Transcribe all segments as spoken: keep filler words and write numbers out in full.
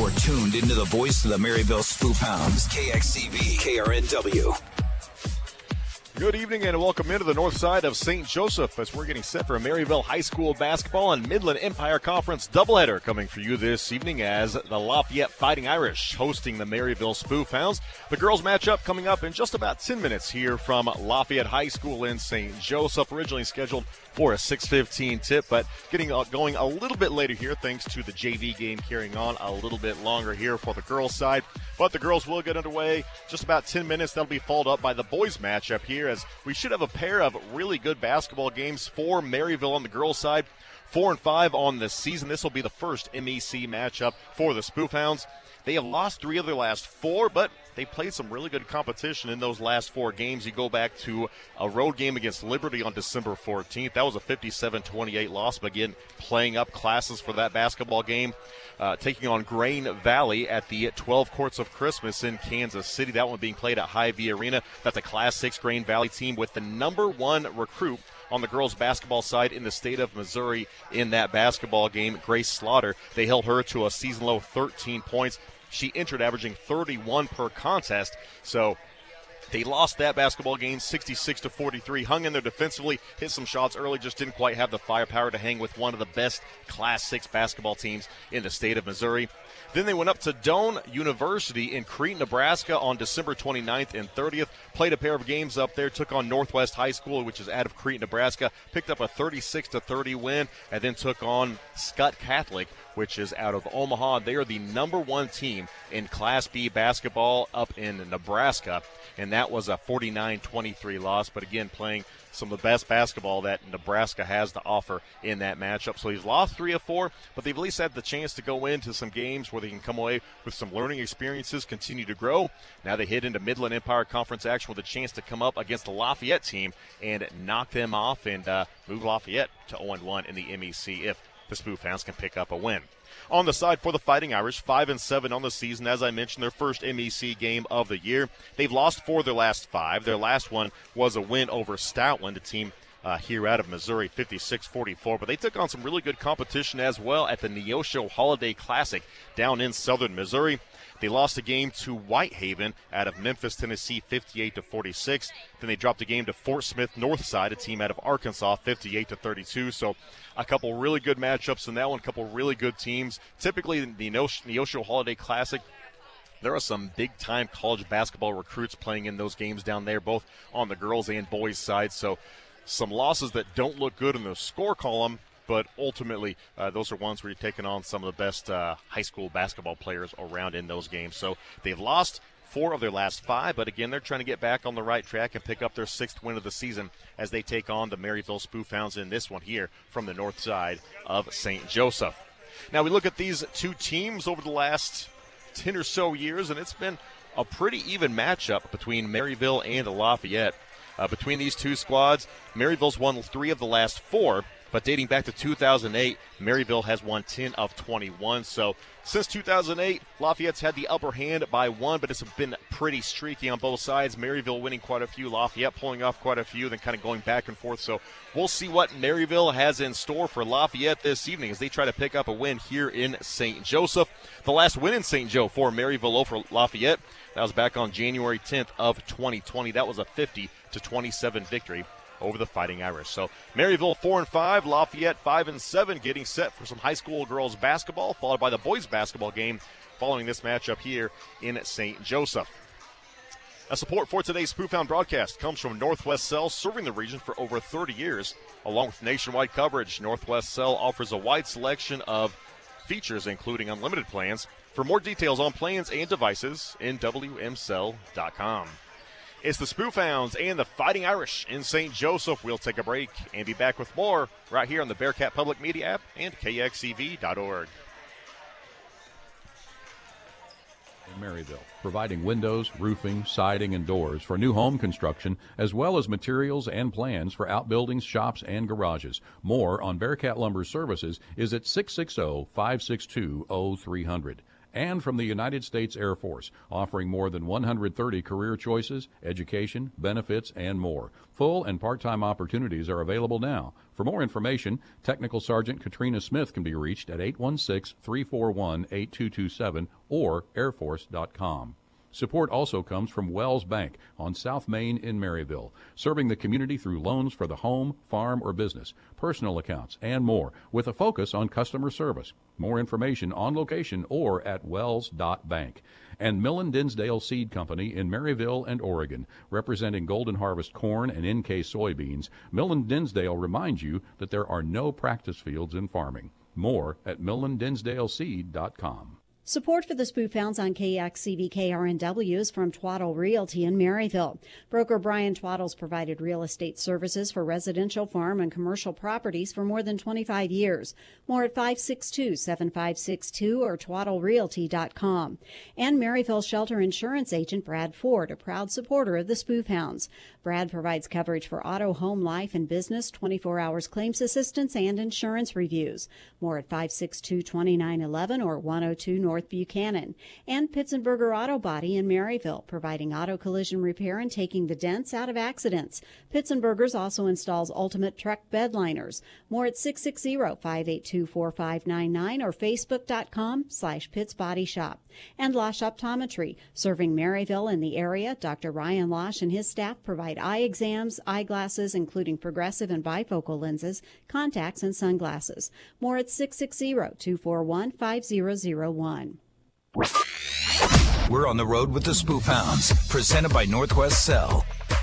You're tuned into the voice of the Maryville Spoof Hounds, K X C V, K R N W. Good evening and welcome into the north side of Saint Joseph as we're getting set for a Maryville High School basketball and Midland Empire Conference doubleheader coming for you this evening as the Lafayette Fighting Irish hosting the Maryville Spoof Hounds. The girls matchup coming up in just about ten minutes here from Lafayette High School in Saint Joseph, originally scheduled for a six fifteen tip, but getting uh, going a little bit later here thanks to the J V game carrying on a little bit longer here for the girls' side. But the girls will get underway just about ten minutes. That'll be followed up by the boys' matchup here as we should have a pair of really good basketball games for Maryville on the girls' side. Four and five on the season. This will be the first M E C matchup for the Spoof Hounds. They have lost three of their last four, but they played some really good competition in those last four games. You go back to a road game against Liberty on December fourteenth. That was a fifty-seven twenty-eight loss, but again, playing up classes for that basketball game. Uh, taking on Grain Valley at the twelve Courts of Christmas in Kansas City. That one being played at Hy-Vee Arena. That's a Class six Grain Valley team with the number one recruit on the girls' basketball side in the state of Missouri in that basketball game, Grace Slaughter. They held her to a season-low thirteen points. She entered averaging thirty-one per contest, so they lost that basketball game sixty-six to forty-three, hung in there defensively, hit some shots early, just didn't quite have the firepower to hang with one of the best Class six basketball teams in the state of Missouri. Then they went up to Doane University in Crete, Nebraska on December twenty-ninth and thirtieth. Played a pair of games up there, took on Northwest High School, which is out of Crete, Nebraska. Picked up a thirty-six to thirty win, and then took on Scott Catholic, which is out of Omaha. They are the number one team in Class B basketball up in Nebraska, and that was a forty-nine twenty-three loss. But again, playing some of the best basketball that Nebraska has to offer in that matchup. So he's lost three of four, but they've at least had the chance to go into some games where they can come away with some learning experiences, continue to grow. Now they hit into Midland Empire Conference action with a chance to come up against the Lafayette team and knock them off and uh, move Lafayette to oh and one in the M E C if the Spoof Hounds can pick up a win. On the side for the Fighting Irish, five and seven on the season. As I mentioned, their first M E C game of the year. They've lost four of their last five. Their last one was a win over Stoutland, a team uh, here out of Missouri, fifty-six forty-four. But they took on some really good competition as well at the Neosho Holiday Classic down in southern Missouri. They lost a game to Whitehaven out of Memphis, Tennessee, fifty-eight to forty-six. Then they dropped a game to Fort Smith Northside, a team out of Arkansas, fifty-eight to thirty-two. So a couple really good matchups in that one, a couple really good teams. Typically, the Neosho Holiday Classic, there are some big-time college basketball recruits playing in those games down there, both on the girls' and boys' side. So some losses that don't look good in the score column, but ultimately uh, those are ones where you're taking on some of the best uh, high school basketball players around in those games. So they've lost four of their last five, but again, they're trying to get back on the right track and pick up their sixth win of the season as they take on the Maryville Spoof Hounds in this one here from the north side of Saint Joseph. Now we look at these two teams over the last ten or so years, and it's been a pretty even matchup between Maryville and Lafayette. Uh, between these two squads, Maryville's won three of the last four, but dating back to two thousand eight, Maryville has won ten of twenty-one. So since two thousand eight, Lafayette's had the upper hand by one, but it's been pretty streaky on both sides. Maryville winning quite a few, Lafayette pulling off quite a few, then kind of going back and forth. So we'll see what Maryville has in store for Lafayette this evening as they try to pick up a win here in Saint Joseph. The last win in Saint Joe for Maryville over Lafayette, that was back on January tenth of twenty twenty. That was a fifty to twenty-seven victory over the Fighting Irish. So Maryville four and five, Lafayette five and seven, getting set for some high school girls basketball, followed by the boys basketball game following this matchup here in Saint Joseph. A support for today's Spoof Hound broadcast comes from Northwest Cell, serving the region for over thirty years. Along with nationwide coverage, Northwest Cell offers a wide selection of features, including unlimited plans. For more details on plans and devices, N W M cell dot com. It's the Spoof Hounds and the Fighting Irish in Saint Joseph. We'll take a break and be back with more right here on the Bearcat Public Media app and K X C V dot org. In Maryville, providing windows, roofing, siding, and doors for new home construction, as well as materials and plans for outbuildings, shops, and garages. More on Bearcat Lumber Services is at six six zero, five six two, zero three zero zero. and from the United States Air Force, offering more than one hundred thirty career choices, education, benefits, and more. Full and part-time opportunities are available now. For more information, Technical Sergeant Katrina Smith can be reached at eight one six, three four one, eight two two seven or air force dot com. Support also comes from Wells Bank on South Main in Maryville, serving the community through loans for the home, farm, or business, personal accounts, and more, with a focus on customer service. More information on location or at wells dot bank. And Millen Dinsdale Seed Company in Maryville and Oregon, representing Golden Harvest corn and N K soybeans. Millen Dinsdale reminds you that there are no practice fields in farming. More at millen dinsdale seed dot com. Support for the Spoof Hounds on K X C V K R N W is from Twaddle Realty in Maryville. Broker Brian Twaddle's provided real estate services for residential, farm, and commercial properties for more than twenty-five years. More at five six two, seven five six two or twaddle realty dot com. And Maryville Shelter Insurance Agent Brad Ford, a proud supporter of the Spoof Hounds. Brad provides coverage for auto, home, life, and business, twenty-four hours claims assistance, and insurance reviews. More at five six two, two nine one one or one oh two North Buchanan. And Pitzenberger Auto Body in Maryville, providing auto collision repair and taking the dents out of accidents. Pitzenberger's also installs ultimate truck bed liners. More at six six zero, five eight two, four five nine nine or facebook dot com slash Pitts Body Shop. And Losh Optometry, serving Maryville and the area. Doctor Ryan Losh and his staff provide eye exams, eyeglasses, including progressive and bifocal lenses, contacts, and sunglasses. More at six six zero, two four one, five zero zero one. We're on the road with the Spoof Hounds, presented by Northwest Cell.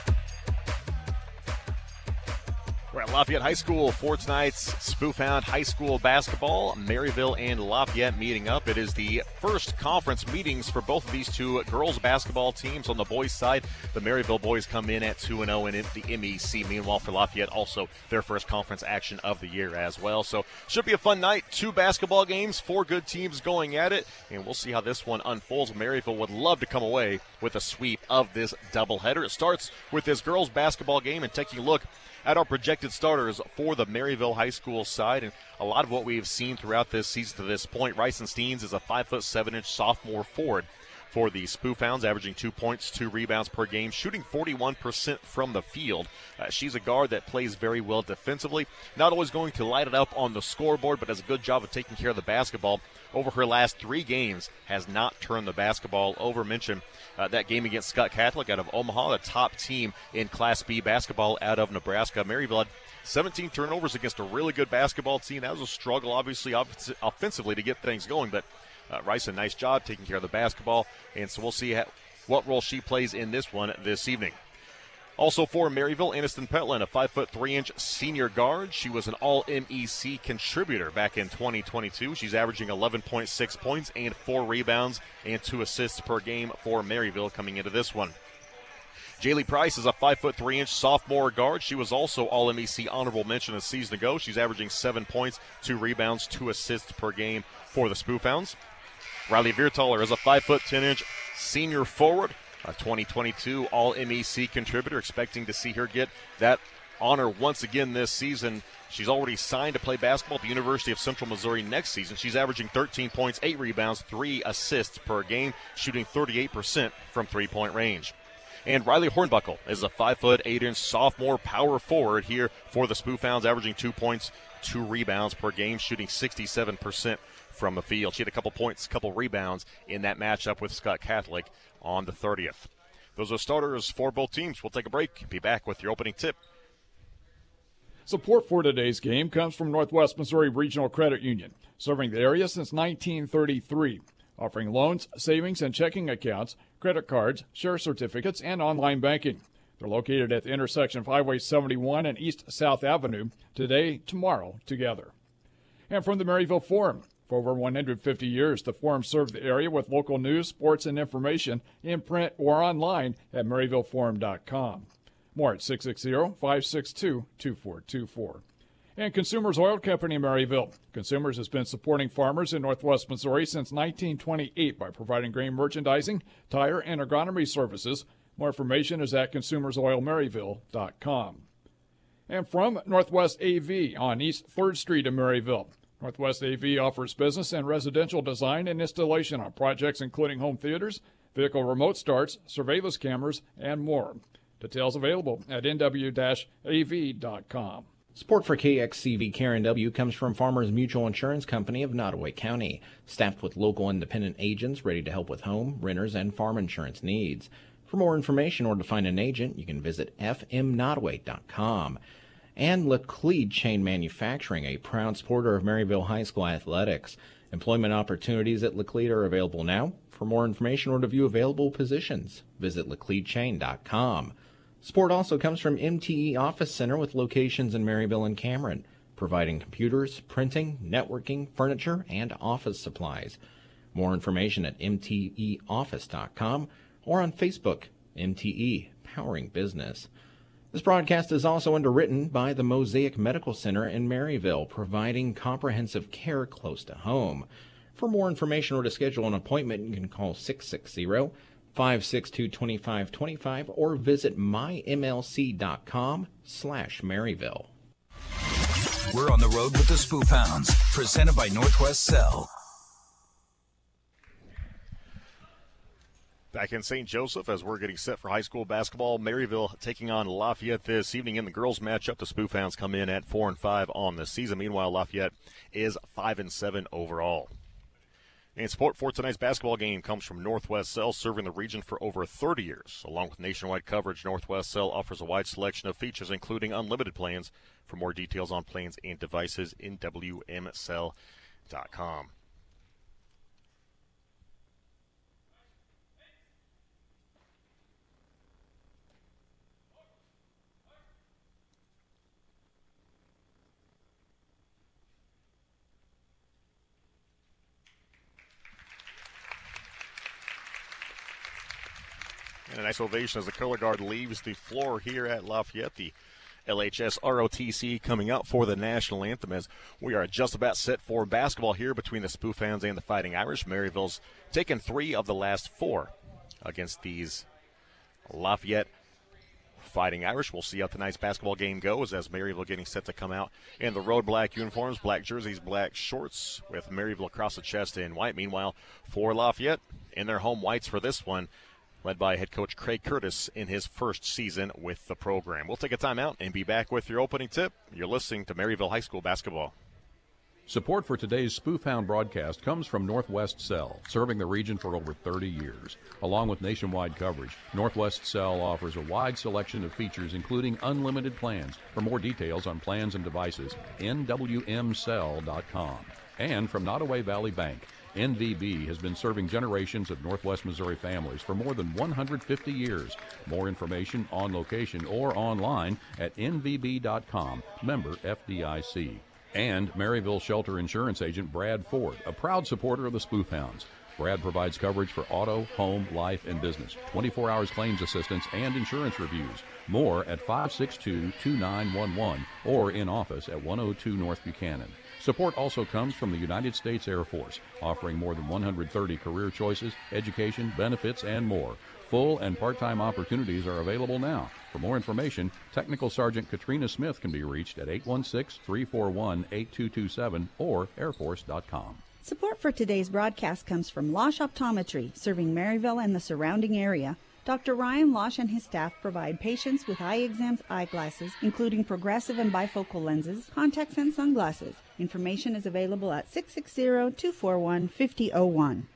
We're at Lafayette High School for tonight's Spoof Hound High School basketball. Maryville and Lafayette meeting up. It is the first conference meetings for both of these two girls basketball teams. On the boys' side, the Maryville boys come in at two and oh in the M E C. Meanwhile, for Lafayette, also their first conference action of the year as well. So should be a fun night. Two basketball games, four good teams going at it, and we'll see how this one unfolds. Maryville would love to come away with a sweep of this doubleheader. It starts with this girls basketball game and taking a look at our projected starters for the Maryville High School side. And a lot of what we've seen throughout this season to this point, Ryson Steens is a five foot seven inch sophomore forward for the Spoof Hounds, averaging two points, two rebounds per game, shooting forty-one percent from the field. Uh, she's a guard that plays very well defensively, not always going to light it up on the scoreboard, but does a good job of taking care of the basketball. Over her last three games, has not turned the basketball over. Mention uh, that game against Scott Catholic out of Omaha, the top team in Class B basketball out of Nebraska. Maryville had seventeen turnovers against a really good basketball team. That was a struggle, obviously, off- offensively to get things going, but uh, Rice, a nice job taking care of the basketball, and so we'll see ha- what role she plays in this one this evening. Also for Maryville, Aniston Petland, a five foot three inch senior guard. She was an all M E C contributor back in twenty twenty-two. She's averaging eleven point six points and four rebounds and two assists per game for Maryville coming into this one. Jaylee Price is a five foot three inch sophomore guard. She was also all M E C honorable mention a season ago. She's averaging seven points, two rebounds, two assists per game for the Spoof Hounds. Riley Viertaler is a five foot ten inch senior forward. A twenty twenty-two all M E C contributor, expecting to see her get that honor once again this season. She's already signed to play basketball at the University of Central Missouri next season. She's averaging thirteen points, eight rebounds, three assists per game, shooting thirty-eight percent from three-point range. And Riley Hornbuckle is a five foot eight inch sophomore power forward here for the Spoof Hounds, averaging two points, two rebounds per game, shooting sixty-seven percent from the field. She had a couple points, a couple rebounds in that matchup with Scott Catholic on the thirtieth. Those are starters for both teams. We'll take a break. Be back with your opening tip. Support for today's game comes from Northwest Missouri Regional Credit Union, serving the area since nineteen thirty-three, offering loans, savings, and checking accounts, credit cards, share certificates, and online banking. They're located at the intersection of Highway seventy-one and East South Avenue, today, tomorrow, together. And from the Maryville Forum, for over one hundred fifty years, the Forum served the area with local news, sports, and information in print or online at maryville forum dot com. More at six six zero, five six two, two four two four. And Consumers Oil Company in Maryville. Consumers has been supporting farmers in Northwest Missouri since nineteen twenty-eight by providing grain merchandising, tire, and agronomy services. More information is at consumers oil maryville dot com. And from Northwest A V on East third Street in Maryville, Northwest A V offers business and residential design and installation on projects including home theaters, vehicle remote starts, surveillance cameras, and more. Details available at N W A V dot com. Support for K X C V K R N W comes from Farmers Mutual Insurance Company of Nottoway County, staffed with local independent agents ready to help with home, renters, and farm insurance needs. For more information or to find an agent, you can visit F M Nottoway dot com. And Laclede Chain Manufacturing, a proud supporter of Maryville High School athletics. Employment opportunities at Laclede are available now. For more information or to view available positions, visit Laclede Chain dot com. Support also comes from M T E Office Center with locations in Maryville and Cameron, providing computers, printing, networking, furniture, and office supplies. More information at M T E office dot com or on Facebook, M T E Powering Business. This broadcast is also underwritten by the Mosaic Medical Center in Maryville, providing comprehensive care close to home. For more information or to schedule an appointment, you can call six six zero, five six two, two five two five or visit my M L C dot com slash Maryville. We're on the road with the Spoof Hounds, presented by Northwest Cell. Back in Saint Joseph as we're getting set for high school basketball. Maryville taking on Lafayette this evening in the girls' matchup. The Spoof Hounds come in at four and five on the season. Meanwhile, Lafayette is five and seven overall. And support for tonight's basketball game comes from Northwest Cell, serving the region for over thirty years. Along with nationwide coverage, Northwest Cell offers a wide selection of features, including unlimited plans. For more details on plans and devices, N W M cell dot com. And a nice ovation as the color guard leaves the floor here at Lafayette. The L H S R O T C coming out for the national anthem as we are just about set for basketball here between the Spoof Hounds and the Fighting Irish. Maryville's taken three of the last four against these Lafayette Fighting Irish. We'll see how tonight's basketball game goes as Maryville getting set to come out in the road black uniforms, black jerseys, black shorts with Maryville across the chest in white. Meanwhile, for Lafayette in their home whites for this one, led by head coach Craig Curtis in his first season with the program. We'll take a timeout and be back with your opening tip. You're listening to Maryville High School basketball. Support for today's Spoof Hound broadcast comes from Northwest Cell, serving the region for over thirty years. Along with nationwide coverage, Northwest Cell offers a wide selection of features, including unlimited plans. For more details on plans and devices, N W M cell dot com. And from Nottoway Valley Bank, N V B has been serving generations of Northwest Missouri families for more than one hundred fifty years. More information on location or online at N V B dot com, member F D I C. And Maryville Shelter Insurance Agent Brad Ford, a proud supporter of the Spoof Hounds. Brad provides coverage for auto, home, life, and business, twenty-four hours claims assistance, and insurance reviews. More at five six two, two nine one one or in office at one oh two North Buchanan. Support also comes from the United States Air Force, offering more than one hundred thirty career choices, education, benefits, and more. Full and part-time opportunities are available now. For more information, Technical Sergeant Katrina Smith can be reached at eight one six, three four one, eight two two seven or air force dot com. Support for today's broadcast comes from Losh Optometry, serving Maryville and the surrounding area. Doctor Ryan Losh and his staff provide patients with eye exams, eyeglasses, including progressive and bifocal lenses, contacts, and sunglasses. Information is available at six six zero, two four one, five zero zero one.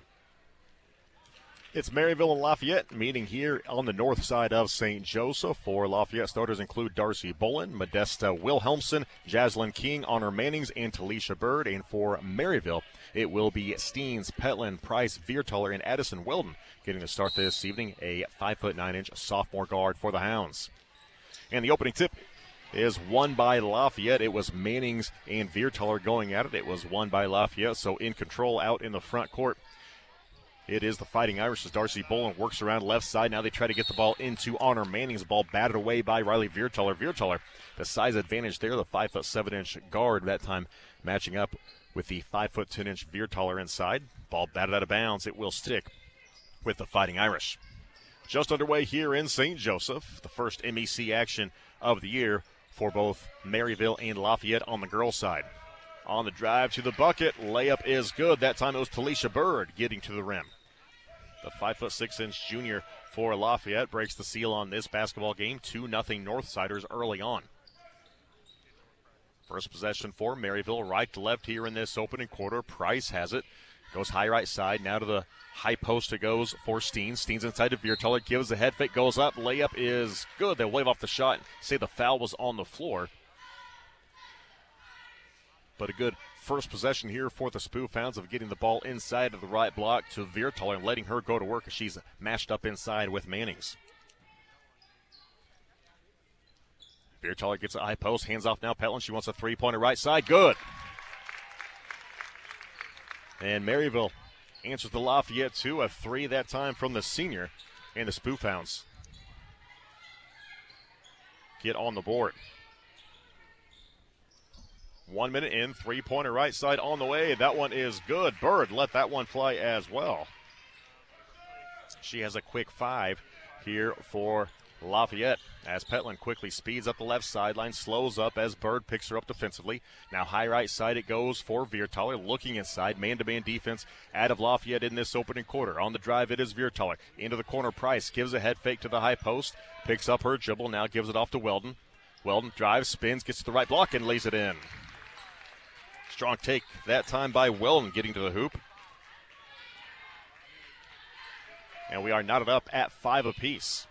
It's Maryville and Lafayette meeting here on the north side of Saint Joseph. For Lafayette, starters include Darcy Bolin, Modesta Wilhelmsen, Jaslyn King, Honor Mannings, and Talisha Bird. And for Maryville, it will be Steens, Petland, Price, Viertaler, and Addison Weldon getting the start this evening, a five foot nine inch sophomore guard for the Hounds. And the opening tip is won by Lafayette. It was Mannings and Viertaler going at it. It was won by Lafayette, so in control out in the front court. It is the Fighting Irish as Darcy Bolin works around left side. Now they try to get the ball into Honor Mannings. The ball batted away by Riley Viertaler. Viertaler, the size advantage there, the five foot seven inch guard, that time matching up with the five foot ten inch Viertaler inside. Ball batted out of bounds. It will stick with the Fighting Irish. Just underway here in Saint Joseph, the first M E C action of the year for both Maryville and Lafayette on the girls' side. On the drive to the bucket, layup is good. That time it was Talisha Bird getting to the rim. The five foot six inch junior for Lafayette breaks the seal on this basketball game. two nothing Northsiders early on. First possession for Maryville, right to left here in this opening quarter. Price has it. Goes high right side. Now to the high post it goes for Steen. Steen's inside to Viertaler. Gives the head fake. Goes up. Layup is good. They'll wave off the shot and say the foul was on the floor. But a good first possession here for the Spoof Hounds of getting the ball inside of the right block to Viertaler and letting her go to work as she's mashed up inside with Mannings. Viertaler gets a high post. Hands off now. Petland. She wants a three-pointer right side. Good. And Maryville answers the Lafayette two, a three that time from the senior, and the Spoof Hounds get on the board. One minute in, three-pointer right side on the way. That one is good. Bird let that one fly as well. She has a quick five here for Lafayette as Petland quickly speeds up the left sideline, slows up as Bird picks her up defensively. Now high right side it goes for Viertaler, looking inside, man-to-man defense out of Lafayette in this opening quarter. On the drive it is Viertaler. Into the corner, Price gives a head fake to the high post, picks up her dribble, now gives it off to Weldon. Weldon drives, spins, gets to the right block and lays it in. Strong take that time by Weldon getting to the hoop. And we are knotted up at five apiece.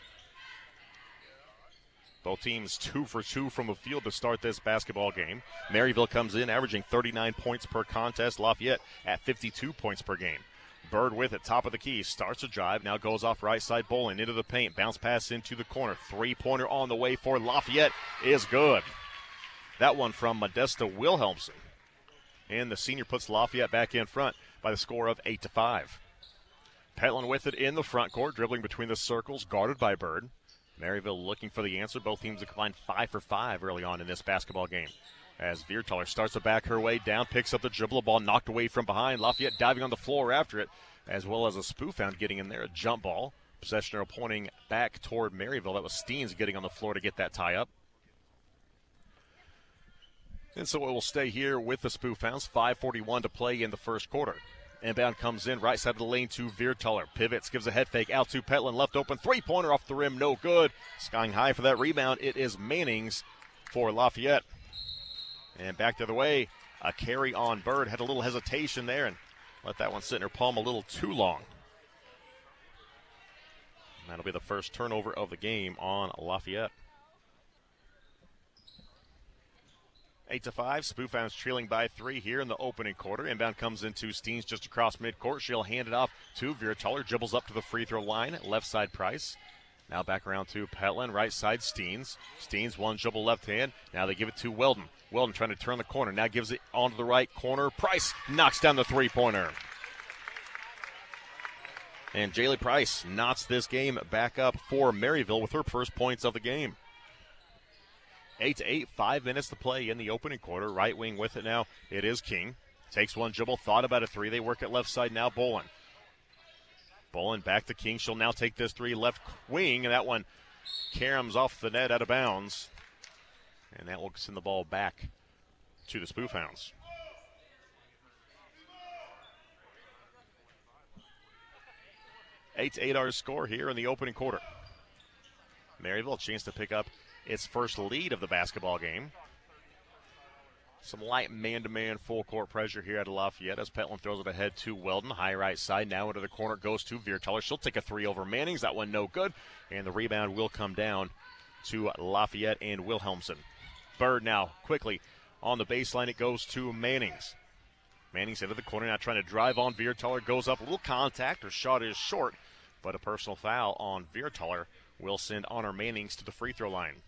Both teams two for two from the field to start this basketball game. Maryville comes in averaging thirty-nine points per contest. Lafayette at fifty-two points per game. Bird with it, top of the key, starts a drive, now goes off right side, bowling into the paint, bounce pass into the corner. Three-pointer on the way for Lafayette is good. That one from Modesta Wilhelmsen. And the senior puts Lafayette back in front by the score of eight to five. Petland with it in the front court, dribbling between the circles, guarded by Bird. Maryville looking for the answer. Both teams have combined five for five early on in this basketball game. As Viertaler starts to back her way down, picks up the dribble, ball knocked away from behind. Lafayette diving on the floor after it, as well as a Spoof Hound getting in there, a jump ball. Possession arrow pointing back toward Maryville. That was Steens getting on the floor to get that tie up. And so it will stay here with the Spoof Hounds. five forty-one to play in the first quarter. Inbound comes in, right side of the lane to Viertaler. Pivots, gives a head fake out to Petland. Left open, three-pointer off the rim, no good. Skying high for that rebound. It is Mannings for Lafayette. And back the other way, a carry on Bird. Had a little hesitation there and let that one sit in her palm a little too long. And that'll be the first turnover of the game on Lafayette. Eight to five, Spoof Hounds trailing by three here in the opening quarter. Inbound comes into Steens just across midcourt. She'll hand it off to Viertaler. Dribbles up to the free throw line. Left side Price. Now back around to Petland. Right side Steens. Steens one dribble left hand. Now they give it to Weldon. Weldon trying to turn the corner. Now gives it onto the right corner. Price knocks down the three-pointer. And Jaylee Price knots this game back up for Maryville with her first points of the game. Eight to eight, five minutes to play in the opening quarter. Right wing with it now. It is King. Takes one dribble, thought about a three. They work it left side now. Bolin. Bolin back to King. She'll now take this three left wing, and that one caroms off the net out of bounds. And that will send the ball back to the Spoof Hounds. Eight to eight our score here in the opening quarter. Maryville a chance to pick up its first lead of the basketball game. Some light man-to-man full court pressure here at Lafayette as Petland throws it ahead to Weldon. High right side, now into the corner, goes to Viertaler. She'll take a three over Mannings. That one no good. And the rebound will come down to Lafayette and Wilhelmsen. Bird now quickly on the baseline. It goes to Mannings. Mannings into the corner now trying to drive on Viertaler. Goes up, a little contact. Her shot is short, but a personal foul on Viertaler will send Honor Mannings to the free throw line.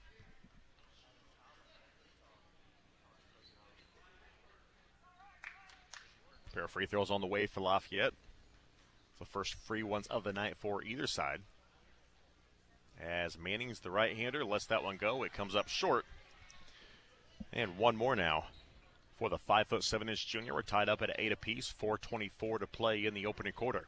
Pair of free throws on the way for Lafayette. The first free ones of the night for either side. As Mannings, the right-hander, lets that one go. It comes up short. And one more now for the five foot seven inch junior. We're tied up at eight apiece. four twenty-four to play in the opening quarter.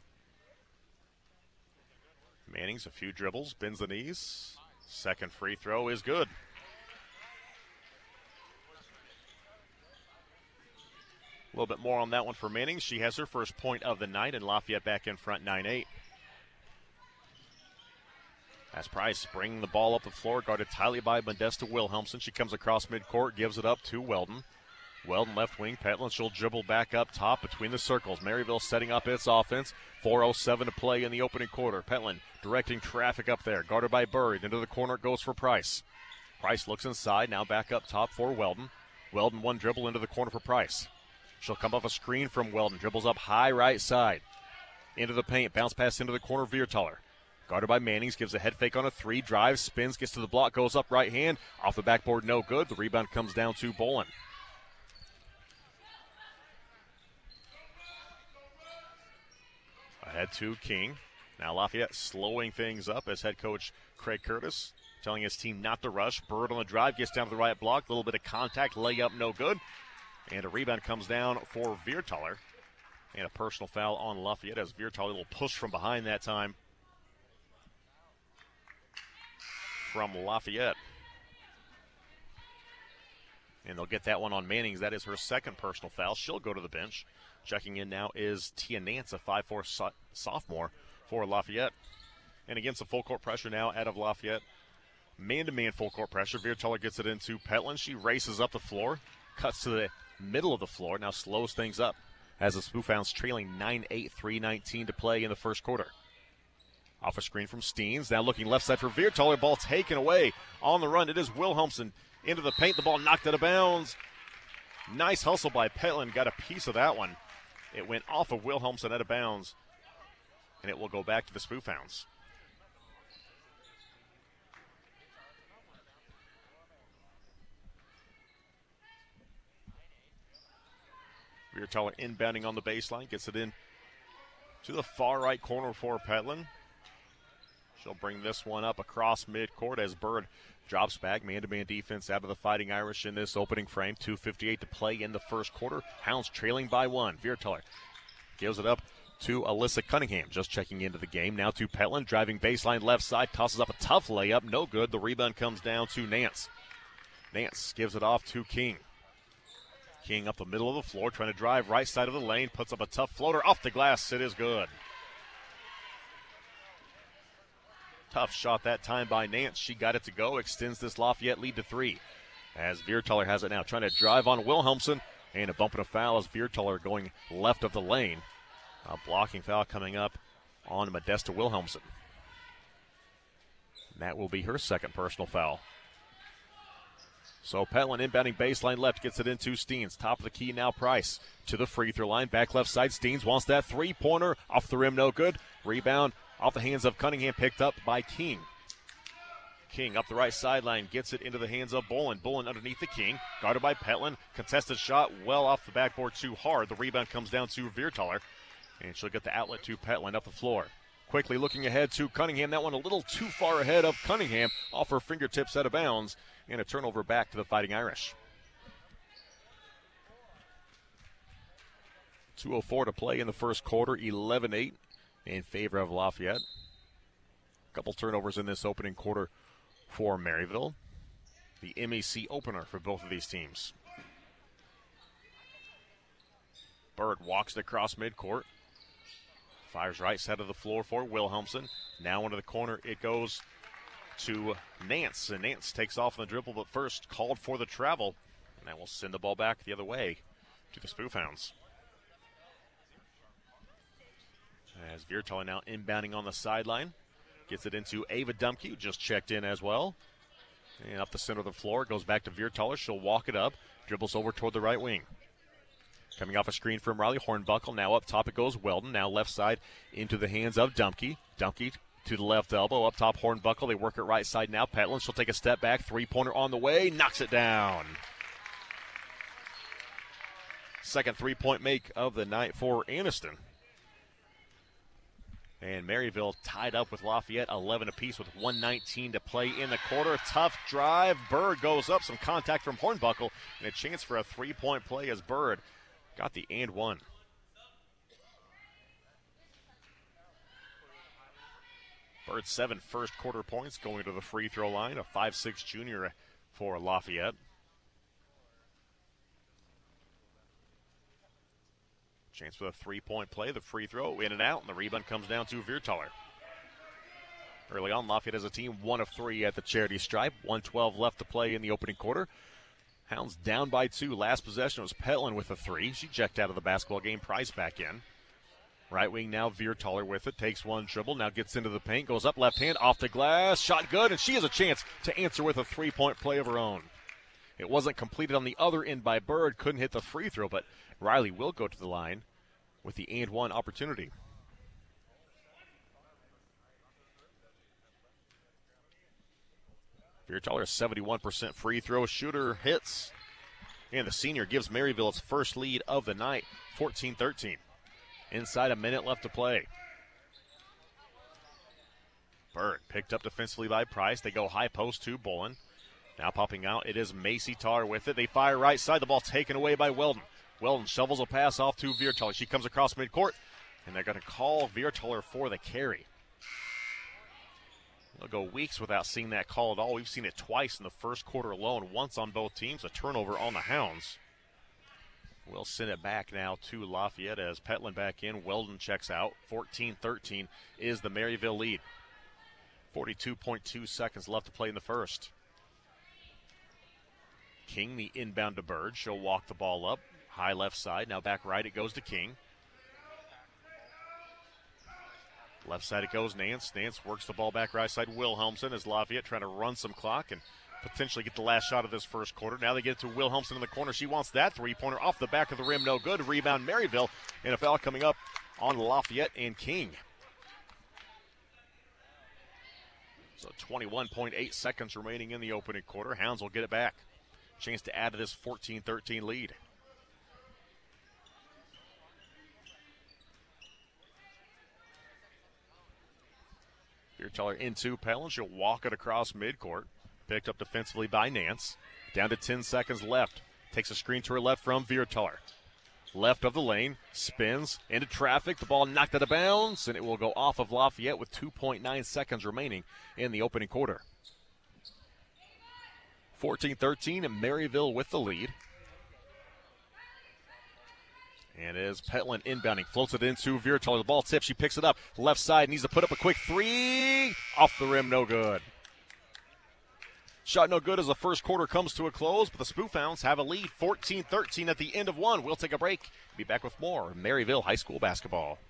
Mannings, a few dribbles, bends the knees. Second free throw is good. A little bit more on that one for Manning. She has her first point of the night, and Lafayette back in front nine eight. As Price bringing the ball up the floor, guarded tightly by Modesta Wilhelmsen. She comes across midcourt, gives it up to Weldon. Weldon left wing, Petland, she'll dribble back up top between the circles. Maryville setting up its offense. four oh seven to play in the opening quarter. Petland directing traffic up there, guarded by Bird. Into the corner it goes for Price. Price looks inside, now back up top for Weldon. Weldon one dribble into the corner for Price. She'll come off a screen from Weldon, dribbles up high right side. Into the paint, bounce pass into the corner, Viertaler. Guarded by Mannings, gives a head fake on a three, drives, spins, gets to the block, goes up right hand. Off the backboard, no good. The rebound comes down to Bolin. Ahead to King. Now Lafayette slowing things up as head coach Craig Curtis telling his team not to rush. Bird on the drive, gets down to the right block. A little bit of contact, layup, no good. And a rebound comes down for Viertaler. And a personal foul on Lafayette as Viertaler, a little push from behind that time from Lafayette. And they'll get that one on Mannings. That is her second personal foul. She'll go to the bench. Checking in now is Tia Nance, a five four so- sophomore for Lafayette. And against the full court pressure now out of Lafayette. Man-to-man full court pressure. Viertaler gets it into Petland. She races up the floor, cuts to the middle of the floor, now slows things up as the Spoofhounds trailing nine eight, three nineteen to play in the first quarter. Off a screen from Steens, now looking left side for Viertaler. Ball taken away on the run. It is Wilhelmsen into the paint. The ball knocked out of bounds. Nice hustle by Petland. Got a piece of that one. It went off of Wilhelmsen out of bounds, and it will go back to the Spoofhounds. Viertaler inbounding on the baseline, gets it in to the far right corner for Petland. She'll bring this one up across midcourt as Bird drops back. Man-to-man defense out of the Fighting Irish in this opening frame. two fifty-eight to play in the first quarter. Hounds trailing by one. Viertaler gives it up to Alyssa Cunningham, just checking into the game. Now to Petland, driving baseline left side, tosses up a tough layup. No good. The rebound comes down to Nance. Nance gives it off to King. King up the middle of the floor, trying to drive right side of the lane, puts up a tough floater off the glass. It is good. Tough shot that time by Nance. She got it to go, extends this Lafayette lead to three. As Viertaler has it now, trying to drive on Wilhelmsen, and a bump and a foul as Viertaler going left of the lane. A blocking foul coming up on Modesta Wilhelmsen. And that will be her second personal foul. So Petland inbounding baseline left, gets it into Steens. Top of the key now, Price to the free throw line. Back left side, Steens wants that three-pointer. Off the rim, no good. Rebound off the hands of Cunningham, picked up by King. King up the right sideline, gets it into the hands of Bolin. Bolin underneath the King, guarded by Petland. Contested shot, well off the backboard, too hard. The rebound comes down to Viertaler, and she'll get the outlet to Petland up the floor. Quickly looking ahead to Cunningham. That one a little too far ahead of Cunningham, off her fingertips out of bounds, and a turnover back to the Fighting Irish. two oh four to play in the first quarter, eleven eight in favor of Lafayette. A couple turnovers in this opening quarter for Maryville. The M E C opener for both of these teams. Bird walks it across midcourt. Fires right side of the floor for Wilhelmsen. Now into the corner it goes to Nance. And Nance takes off on the dribble, but first called for the travel. And that will send the ball back the other way to the Spoofhounds. As Viertaler now inbounding on the sideline. Gets it into Ava Dumke, who just checked in as well. And up the center of the floor, goes back to Viertaler. She'll walk it up, dribbles over toward the right wing. Coming off a screen from Riley Hornbuckle. Now up top it goes Weldon. Now left side into the hands of Dumke. Dumke to the left elbow. Up top Hornbuckle. They work it right side now. Petland, she'll take a step back. Three-pointer on the way. Knocks it down. Second three-point make of the night for Anniston. And Maryville tied up with Lafayette, eleven apiece with one nineteen to play in the quarter. Tough drive. Bird goes up. Some contact from Hornbuckle. And a chance for a three-point play as Bird got the and one. Bird's seven first quarter points going to the free throw line. A five six junior for Lafayette. Chance for the three-point play, the free throw, in and out, and the rebound comes down to Viertaler. Early on, Lafayette has a team one of three at the charity stripe. one twelve left to play in the opening quarter. Hounds down by two. Last possession was Petlin with a three. She checked out of the basketball game. Price back in. Right wing now, Viertaler with it. Takes one dribble. Now gets into the paint. Goes up left hand. Off the glass. Shot good. And she has a chance to answer with a three-point play of her own. It wasn't completed on the other end by Bird. Couldn't hit the free throw, but Riley will go to the line with the and one opportunity. Viertaler, seventy-one percent free throw shooter, hits. And the senior gives Maryville its first lead of the night, fourteen thirteen. Inside a minute left to play. Bird picked up defensively by Price. They go high post to Bolin. Now popping out, it is Macy Tar with it. They fire right side, the ball taken away by Weldon. Weldon shovels a pass off to Viertaler. She comes across midcourt, and they're going to call Viertaler for the carry. They'll go weeks without seeing that call at all. We've seen it twice in the first quarter alone, once on both teams, a turnover on the Hounds. We'll send it back now to Lafayette as Petlin back in. Weldon checks out. fourteen thirteen is the Maryville lead. forty-two point two seconds left to play in the first. King, the inbound to Bird. She'll walk the ball up. High left side. Now back right it goes to King. Left side it goes, Nance. Nance works the ball back right side. Wilhelmsen as Lafayette trying to run some clock and potentially get the last shot of this first quarter. Now they get it to Wilhelmsen in the corner. She wants that three-pointer off the back of the rim. No good. Rebound Maryville. And a foul coming up on Lafayette and King. So twenty-one point eight seconds remaining in the opening quarter. Hounds will get it back. Chance to add to this fourteen thirteen lead. Viertaler into Petlin. She'll walk it across midcourt. Picked up defensively by Nance. Down to ten seconds left. Takes a screen to her left from Viertaler. Left of the lane. Spins into traffic. The ball knocked out of bounds, and it will go off of Lafayette with two point nine seconds remaining in the opening quarter. fourteen thirteen, and Maryville with the lead. And as Petlin inbounding, floats it into Viertaler. The ball tips, she picks it up. Left side, needs to put up a quick three. Off the rim, no good. Shot no good as the first quarter comes to a close, but the Spoof Hounds have a lead, fourteen thirteen at the end of one. We'll take a break. Be back with more Maryville High School basketball.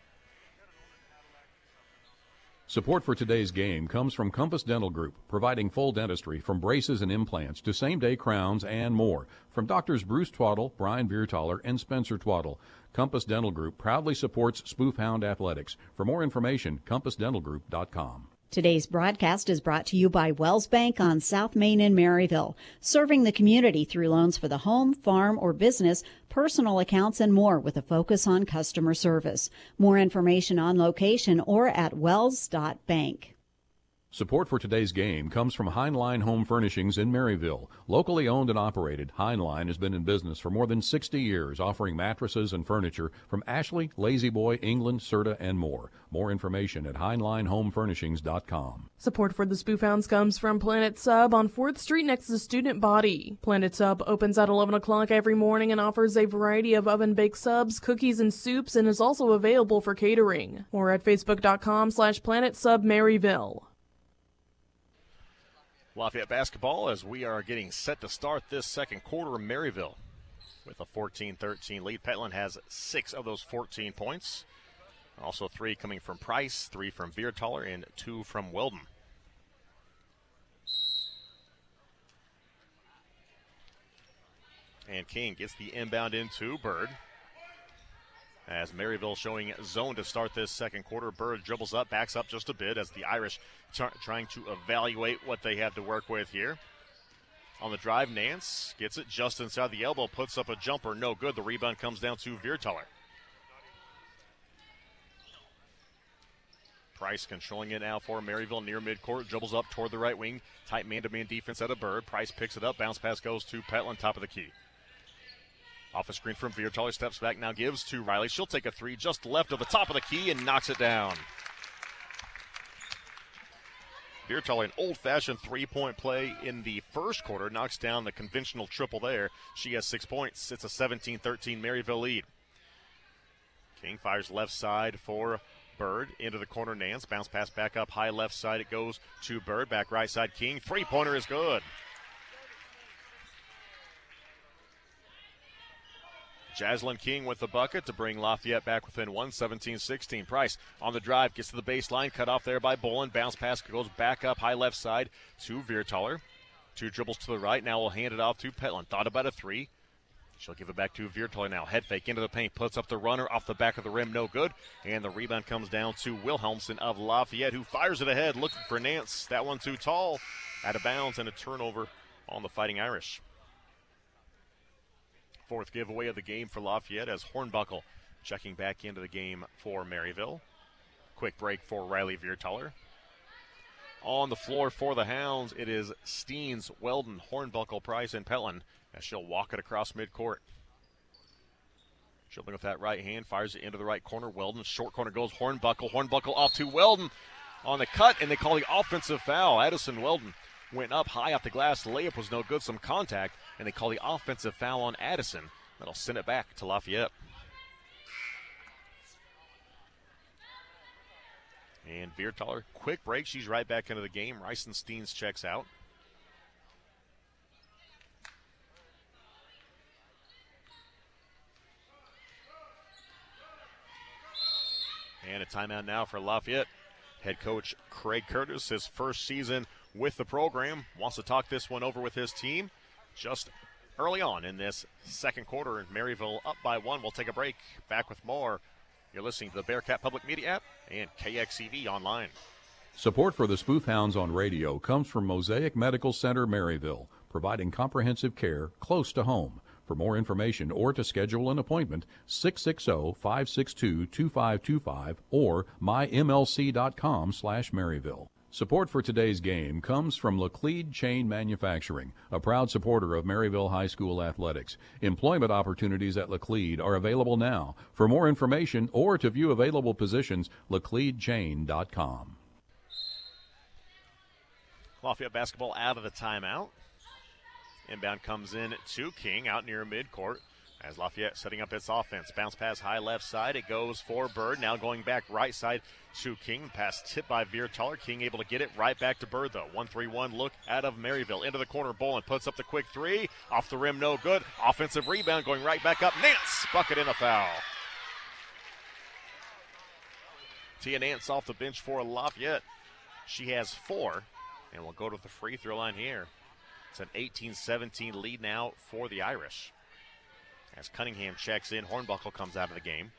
Support for today's game comes from Compass Dental Group, providing full dentistry from braces and implants to same-day crowns and more. From Doctors Bruce Twaddle, Brian Viertaler, and Spencer Twaddle, Compass Dental Group proudly supports Spoof Hound Athletics. For more information, compass dental group dot com. Today's broadcast is brought to you by Wells Bank on South Main in Maryville, serving the community through loans for the home, farm, or business, personal accounts, and more with a focus on customer service. More information on location or at wells dot bank. Support for today's game comes from Heinlein Home Furnishings in Maryville. Locally owned and operated, Heinlein has been in business for more than sixty years, offering mattresses and furniture from Ashley, Lazy Boy, England, Serta, and more. More information at heinlein home furnishings dot com. Support for the Spoof Hounds comes from Planet Sub on fourth street next to Student Body. Planet Sub opens at eleven o'clock every morning and offers a variety of oven-baked subs, cookies, and soups, and is also available for catering. Or at facebook dot com slash planet sub Maryville. Lafayette basketball as we are getting set to start this second quarter. Maryville with a fourteen thirteen lead. Petlin has six of those fourteen points. Also three coming from Price, three from Viertaler, and two from Weldon. And King gets the inbound into Bird. As Maryville showing zone to start this second quarter. Bird dribbles up, backs up just a bit as the Irish t- trying to evaluate what they have to work with here. On the drive, Nance gets it just inside the elbow, puts up a jumper, no good. The rebound comes down to Viertaler. Price controlling it now for Maryville near midcourt, dribbles up toward the right wing. Tight man-to-man defense out of Bird. Price picks it up, bounce pass goes to Petlin, top of the key. Off a screen from Viertaler, steps back, now gives to Riley. She'll take a three just left of the top of the key and knocks it down. Viertaler, an old-fashioned three-point play in the first quarter, knocks down the conventional triple there. She has six points. It's a seventeen thirteen Maryville lead. King fires left side for Bird. Into the corner, Nance. Bounce pass back up high left side. It goes to Bird. Back right side, King. Three-pointer is good. Jaslyn King with the bucket to bring Lafayette back within one, seventeen sixteen. Price on the drive, gets to the baseline, cut off there by Bolin. Bounce pass goes back up high left side to Viertaler. Two dribbles to the right. Now we'll hand it off to Petland. Thought about a three. She'll give it back to Viertaler now. Head fake into the paint, puts up the runner off the back of the rim, no good. And the rebound comes down to Wilhelmsen of Lafayette, who fires it ahead, looking for Nance. That one too tall, out of bounds, and a turnover on the Fighting Irish. Fourth giveaway of the game for Lafayette as Hornbuckle checking back into the game for Maryville. Quick break for Riley Viertaler. On the floor for the Hounds, it is Steens, Weldon, Hornbuckle, Price, and Petland as she'll walk it across midcourt. Dribbling with that right hand, fires it into the right corner. Weldon, short corner goes Hornbuckle. Hornbuckle off to Weldon on the cut, and they call the offensive foul. Addison Weldon went up high off the glass. Layup was no good, some contact, and they call the offensive foul on Addison. That'll send it back to Lafayette. And Viertaler, quick break. She's right back into the game. Ryson Steens checks out. And a timeout now for Lafayette. Head coach Craig Curtis, his first season with the program, wants to talk this one over with his team. Just early on in this second quarter, Maryville up by one. We'll take a break. Back with more. You're listening to the Bearcat Public Media app and K X E V online. Support for the Spoof Hounds on radio comes from Mosaic Medical Center, Maryville, providing comprehensive care close to home. For more information or to schedule an appointment, six six zero, five six two, two five two five or my m l c dot com slash Maryville. Support for today's game comes from Laclede Chain Manufacturing, a proud supporter of Maryville High School athletics. Employment opportunities at Laclede are available now. For more information or to view available positions, laclede chain dot com. Lafayette basketball out of the timeout. Inbound comes in to King out near midcourt as Lafayette setting up its offense. Bounce pass high left side. It goes for Bird. Now going back right side to King. Pass tipped by Viertaler. King able to get it right back to Bird, though. one three one look out of Maryville. Into the corner. Bolin puts up the quick three. Off the rim, no good. Offensive rebound going right back up. Nance, bucket and a foul. Tia Nance off the bench for Lafayette. She has four, and we'll go to the free throw line here. It's an eighteen seventeen lead now for the Irish. As Cunningham checks in, Hornbuckle comes out of the game.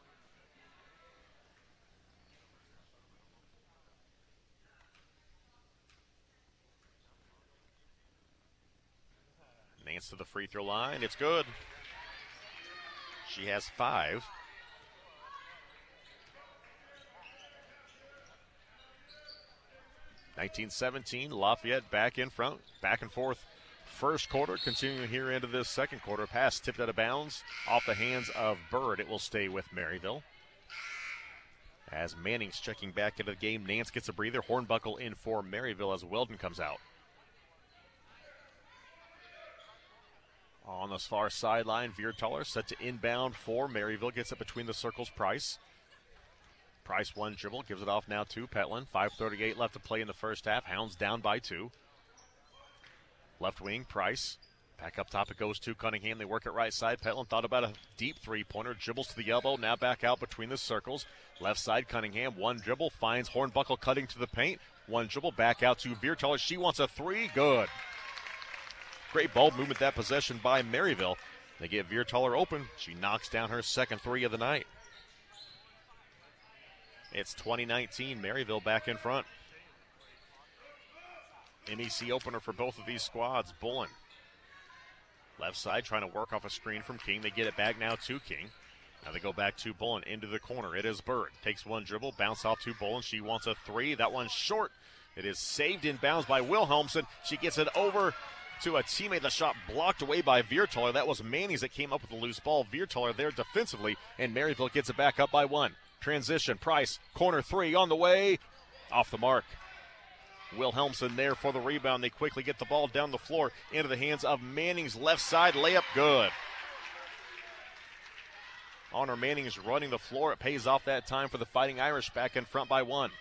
Nance to the free throw line. It's good. She has five. nineteen seventeen, Lafayette back in front, back and forth. First quarter, continuing here into this second quarter. Pass tipped out of bounds off the hands of Bird. It will stay with Maryville. As Manning's checking back into the game, Nance gets a breather. Hornbuckle in for Maryville as Weldon comes out. On the far sideline, Viertaler set to inbound for Maryville. Gets it between the circles, Price. Price one dribble, gives it off now to Petland. five thirty-eight left to play in the first half. Hounds down by two. Left wing, Price. Back up top it goes to Cunningham. They work it right side. Petland thought about a deep three-pointer. Dribbles to the elbow. Now back out between the circles. Left side, Cunningham. One dribble. Finds Hornbuckle cutting to the paint. One dribble. Back out to Viertaler. She wants a three. Good. Great ball movement that possession by Maryville. They get Viertaler open. She knocks down her second three of the night. It's twenty nineteen. Maryville back in front. M E C opener for both of these squads. Bullen. Left side trying to work off a screen from King. They get it back now to King. Now they go back to Bullen into the corner. It is Bird. Takes one dribble. Bounce off to Bullen. She wants a three. That one's short. It is saved in bounds by Wilhelmsen. She gets it over to a teammate. The shot blocked away by Viertaler. That was Mannings that came up with the loose ball. Viertaler there defensively, and Maryville gets it back up by one. Transition. Price. Corner three on the way. Off the mark. Wilhelmsen there for the rebound. They quickly get the ball down the floor into the hands of Manning's left side. Layup good. Honor Manning's running the floor. It pays off that time for the Fighting Irish, back in front by one.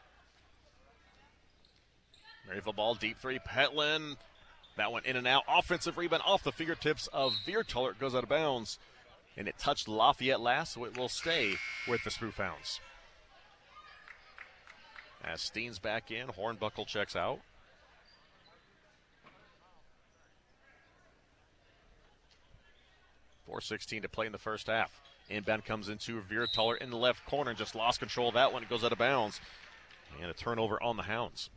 Maryville ball, deep three, Petlin. That one in and out. Offensive rebound off the fingertips of Viertaler. It goes out of bounds. And it touched Lafayette last, so it will stay with the Spoofhounds. As Steen's back in, Hornbuckle checks out. four sixteen to play in the first half. Inbound comes into Viertaler in the left corner and just lost control of that one. It goes out of bounds. And a turnover on the Hounds.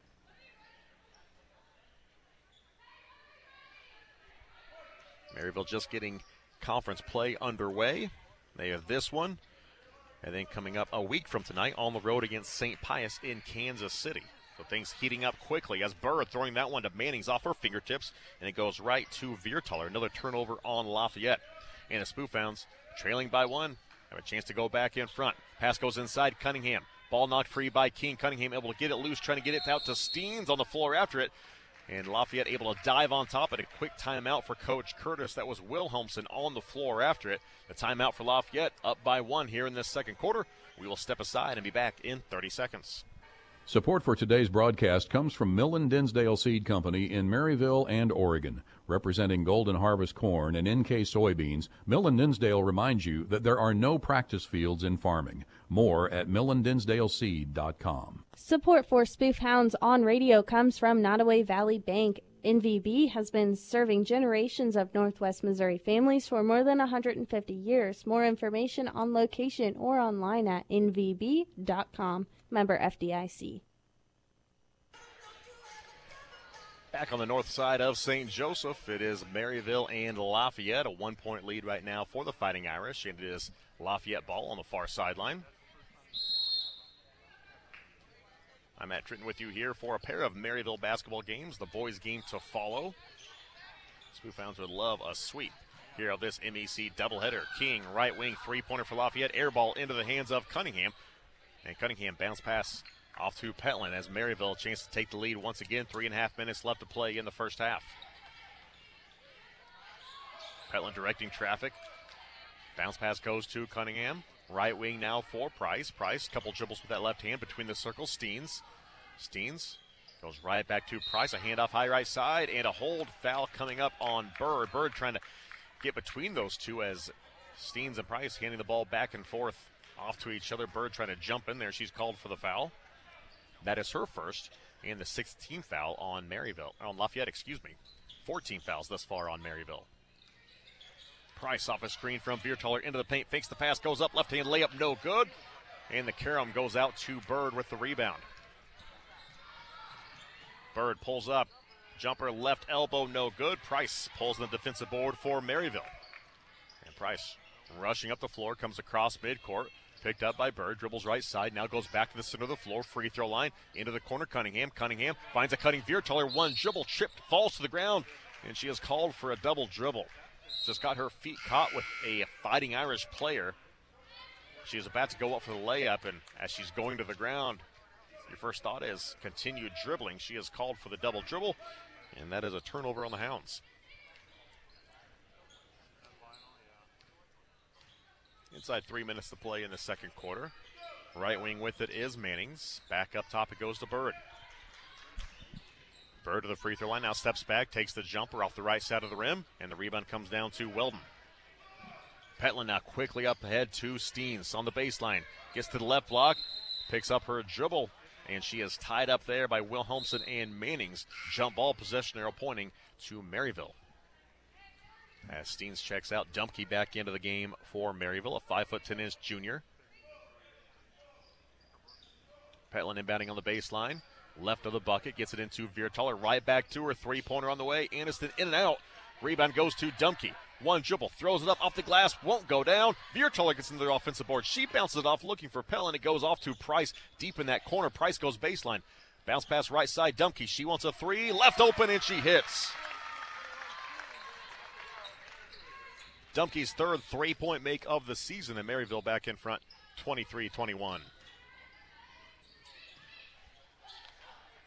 Maryville just getting conference play underway. They have this one. And then coming up a week from tonight on the road against Saint Pius in Kansas City. So things heating up quickly as Bird throwing that one to Manning's off her fingertips. And it goes right to Viertaler. Another turnover on Lafayette. And the Spoofhounds trailing by one. Have a chance to go back in front. Pass goes inside Cunningham. Ball knocked free by King. Cunningham able to get it loose, trying to get it out to Steens on the floor after it. And Lafayette able to dive on top, and a quick timeout for Coach Curtis. That was Wilhelmsen on the floor after it. The timeout for Lafayette, up by one here in this second quarter. We will step aside and be back in thirty seconds. Support for today's broadcast comes from Millen Dinsdale Seed Company in Maryville and Oregon. Representing Golden Harvest corn and N K soybeans, Millen Dinsdale reminds you that there are no practice fields in farming. More at millen dinsdale seed dot com. Support for Spoof Hounds on radio comes from Nottoway Valley Bank. N V B has been serving generations of Northwest Missouri families for more than one hundred fifty years. More information on location or online at n v b dot com. Member F D I C. Back on the north side of Saint Joseph, it is Maryville and Lafayette. A one-point lead right now for the Fighting Irish, and it is Lafayette ball on the far sideline. I'm Matt Tritton with you here for a pair of Maryville basketball games, the boys' game to follow. Spoofhounds would love a sweep here of this M E C doubleheader. King, right wing, three-pointer for Lafayette. Air ball into the hands of Cunningham. And Cunningham bounce pass off to Petlin as Maryville a chance to take the lead once again. Three and a half minutes left to play in the first half. Petlin directing traffic. Bounce pass goes to Cunningham. Right wing now for Price. Price, couple dribbles with that left hand between the circles. Steens. Steens goes right back to Price. A handoff high right side and a hold foul coming up on Bird. Bird trying to get between those two as Steens and Price handing the ball back and forth off to each other. Bird trying to jump in there. She's called for the foul. That is her first and the sixteenth foul on Maryville. On Lafayette, excuse me. fourteen fouls thus far on Maryville. Price off a screen from Viertaler into the paint. Fakes the pass, goes up, left-hand layup, no good. And the carom goes out to Bird with the rebound. Bird pulls up. Jumper left elbow, no good. Price pulls the defensive board for Maryville. And Price rushing up the floor, comes across midcourt. Picked up by Bird, dribbles right side, now goes back to the center of the floor, free throw line, into the corner, Cunningham. Cunningham finds a cutting Viertaler, one dribble, tripped, falls to the ground, and she is called for a double dribble. Just got her feet caught with a Fighting Irish player. She is about to go up for the layup, and as she's going to the ground, your first thought is continued dribbling. She is called for the double dribble, and that is a turnover on the Hounds. Inside three minutes to play in the second quarter. Right wing with it is Mannings. Back up top it goes to Bird. Bird to the free throw line, now steps back, takes the jumper off the right side of the rim, and the rebound comes down to Weldon. Petlin now quickly up ahead to Steens on the baseline. Gets to the left block, picks up her dribble, and she is tied up there by Wilhelmsen and Mannings. Jump ball possession arrow pointing to Maryville. As Steens checks out, Dumpke back into the game for Maryville, a five foot ten inch junior. Petlin inbounding on the baseline. Left of the bucket, gets it into Viertaler, right back to her, three-pointer on the way. Aniston in and out. Rebound goes to Dumpke. One dribble, throws it up off the glass, won't go down. Viertaler gets into the offensive board. She bounces it off, looking for Petlin. It goes off to Price, deep in that corner. Price goes baseline. Bounce pass right side, Dumpke. She wants a three, left open, and she hits. Dumpke's third three-point make of the season, and Maryville back in front, twenty-three twenty-one.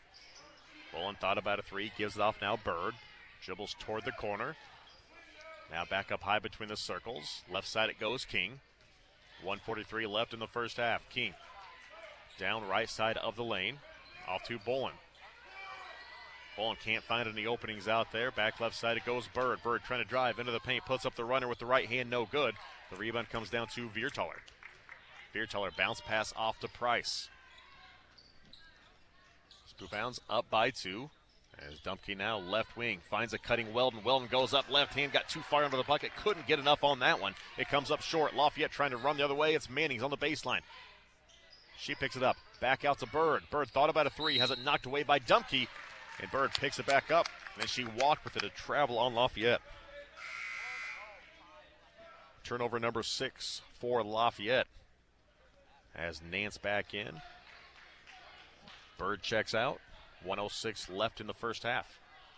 Bolin thought about a three, gives it off now. Bird dribbles toward the corner. Now back up high between the circles. Left side it goes, King. one forty-three left in the first half. King down right side of the lane. Off to Bolin. Bolin can't find any openings out there. Back left side it goes Bird. Bird trying to drive into the paint. Puts up the runner with the right hand. No good. The rebound comes down to Viertaler. Viertaler bounce pass off to Price. Spoofhounds up by two. As Dumpke now left wing finds a cutting Weldon. Weldon goes up left hand, got too far under the bucket, couldn't get enough on that one. It comes up short. Lafayette trying to run the other way. It's Mannings on the baseline. She picks it up. Back out to Bird. Bird thought about a three, has it knocked away by Dumpke, and Bird picks it back up. And then she walked with it to travel on Lafayette. Turnover number six for Lafayette. As Nance back in. Bird checks out. one oh six left in the first half.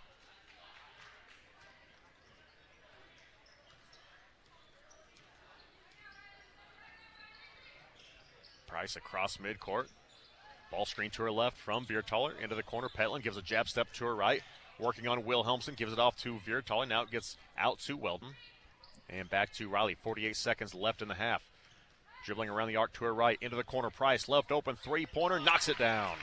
Price across midcourt. Ball screen to her left from Viertaler into the corner. Petlin gives a jab step to her right. Working on Wilhelmsen, gives it off to Viertaler. Now it gets out to Weldon. And back to Riley. forty-eight seconds left in the half. Dribbling around the arc to her right. Into the corner. Price left open three-pointer. Knocks it down.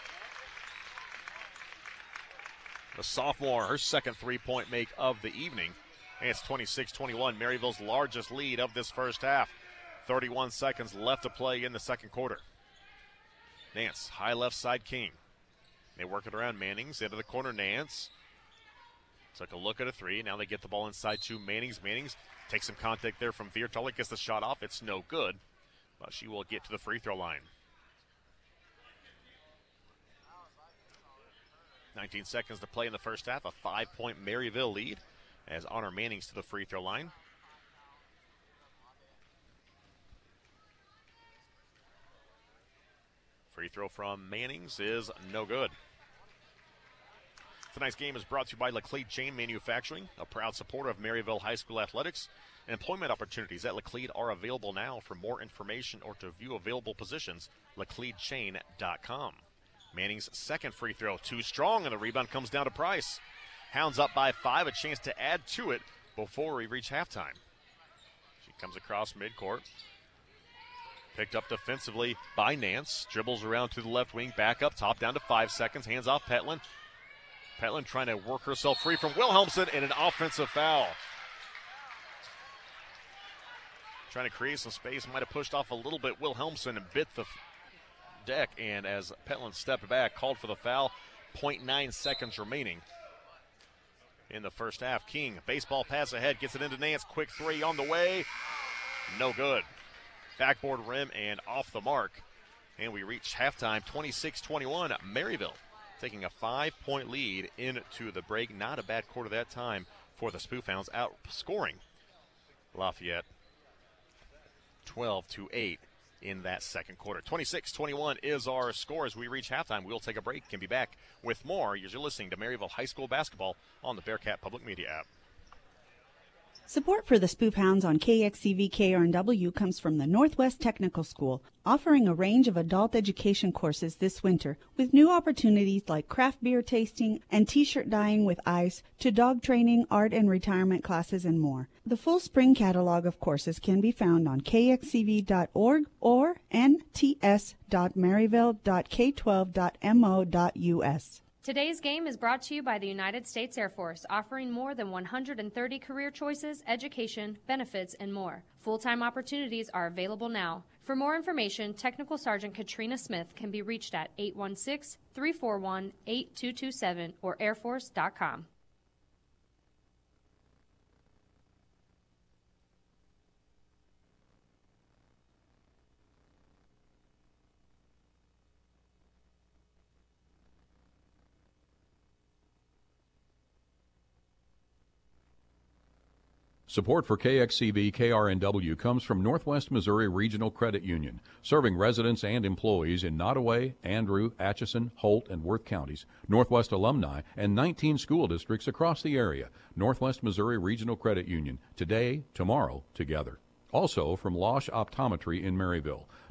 The sophomore, her second three-point make of the evening. And it's twenty-six twenty-one, Maryville's largest lead of this first half. thirty-one seconds left to play in the second quarter. Nance, high left side, King. They work it around Mannings, into the corner, Nance. Took a look at a three. Now they get the ball inside to Mannings. Mannings takes some contact there from Viertaler, gets the shot off. It's no good, but she will get to the free throw line. nineteen seconds to play in the first half. A five-point Maryville lead as Honor Mannings to the free throw line. Free throw from Mannings is no good. Tonight's game is brought to you by Laclede Chain Manufacturing, a proud supporter of Maryville High School athletics. Employment opportunities at Laclede are available now. For more information or to view available positions, laclede chain dot com. Manning's second free throw, too strong, and the rebound comes down to Price. Hounds up by five, a chance to add to it before we reach halftime. She comes across midcourt. Picked up defensively by Nance. Dribbles around to the left wing, back up, top down to five seconds. Hands off Petlin. Petlin trying to work herself free from Wilhelmsen, and an offensive foul. Trying to create some space, might have pushed off a little bit. Wilhelmsen and bit the deck, and as Petlin stepped back, called for the foul. zero point nine seconds remaining in the first half. King, baseball pass ahead, gets it into Nance. Quick three on the way. No good. Backboard rim and off the mark. And we reach halftime, twenty-six twenty-one. Maryville taking a five-point lead into the break. Not a bad quarter that time for the Spoofhounds, outscoring Lafayette twelve to eight in that second quarter. twenty-six twenty-one is our score as we reach halftime. We'll take a break and be back with more as you're listening to Maryville High School basketball on the Bearcat Public Media app. Support for the Spoofhounds on K X C V K R N W comes from the Northwest Technical School, offering a range of adult education courses this winter with new opportunities like craft beer tasting and t-shirt dyeing with ice to dog training, art and retirement classes, and more. The full spring catalog of courses can be found on k x c v dot org or n t s dot maryville dot k twelve dot m o dot u s. Today's game is brought to you by the United States Air Force, offering more than one hundred thirty career choices, education, benefits, and more. Full-time opportunities are available now. For more information, Technical Sergeant Katrina Smith can be reached at eight one six, three four one, eight two two seven or air force dot com. Support for K X C V K R N W comes from Northwest Missouri Regional Credit Union, serving residents and employees in Nottoway, Andrew, Atchison, Holt, and Worth counties, Northwest alumni, and nineteen school districts across the area. Northwest Missouri Regional Credit Union, today, tomorrow, together. Also from Losh Optometry in Maryville.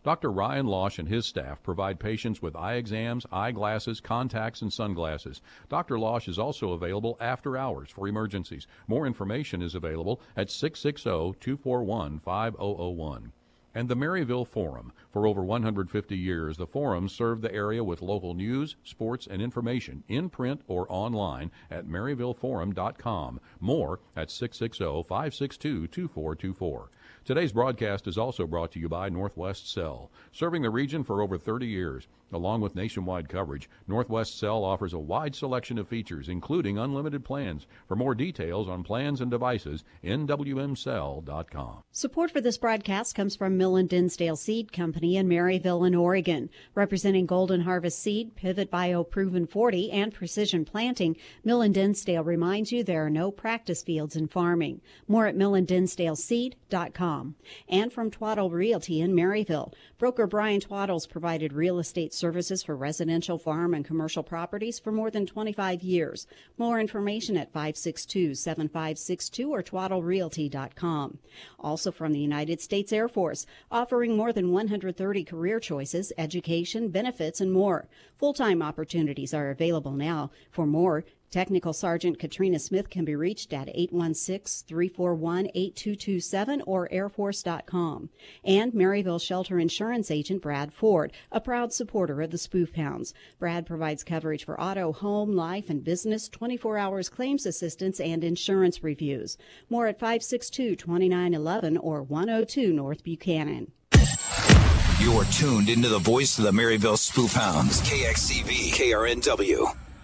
Doctor Ryan Losh and his staff provide patients with eye exams, eyeglasses, contacts, and sunglasses. Doctor Losh is also available after hours for emergencies. More information is available at six six zero, two four one, five zero zero one. And the Maryville Forum. For over one hundred fifty years, the Forum served the area with local news, sports, and information in print or online at maryville forum dot com. More at six six zero, five six two, two four two four. Today's broadcast is also brought to you by Northwest Cell. Serving the region for over thirty years, along with nationwide coverage, Northwest Cell offers a wide selection of features, including unlimited plans. For more details on plans and devices, N W M cell dot com. Support for this broadcast comes from Millen Dinsdale Seed Company in Maryville in Oregon. Representing Golden Harvest Seed, Pivot Bio Proven forty, and Precision Planting, Millen Dinsdale reminds you there are no practice fields in farming. More at millen dinsdale seed dot com. And from Twaddle Realty in Maryville, broker Brian Twaddles provided real estate services for residential, farm, and commercial properties for more than twenty-five years. More information at five six two, seven five six two or twaddle realty dot com. Also from the United States Air Force, offering more than one hundred thirty career choices, education, benefits, and more. Full-time opportunities are available now. For more, Technical Sergeant Katrina Smith can be reached at eight one six, three four one, eight two two seven or air force dot com. And Maryville Shelter Insurance Agent Brad Ford, a proud supporter of the Spoof Hounds. Brad provides coverage for auto, home, life, and business, twenty-four hours claims assistance, and insurance reviews. More at five six two, two nine one one or one oh two North Buchanan. You're tuned into the voice of the Maryville Spoof Hounds, K X C V, K R N W.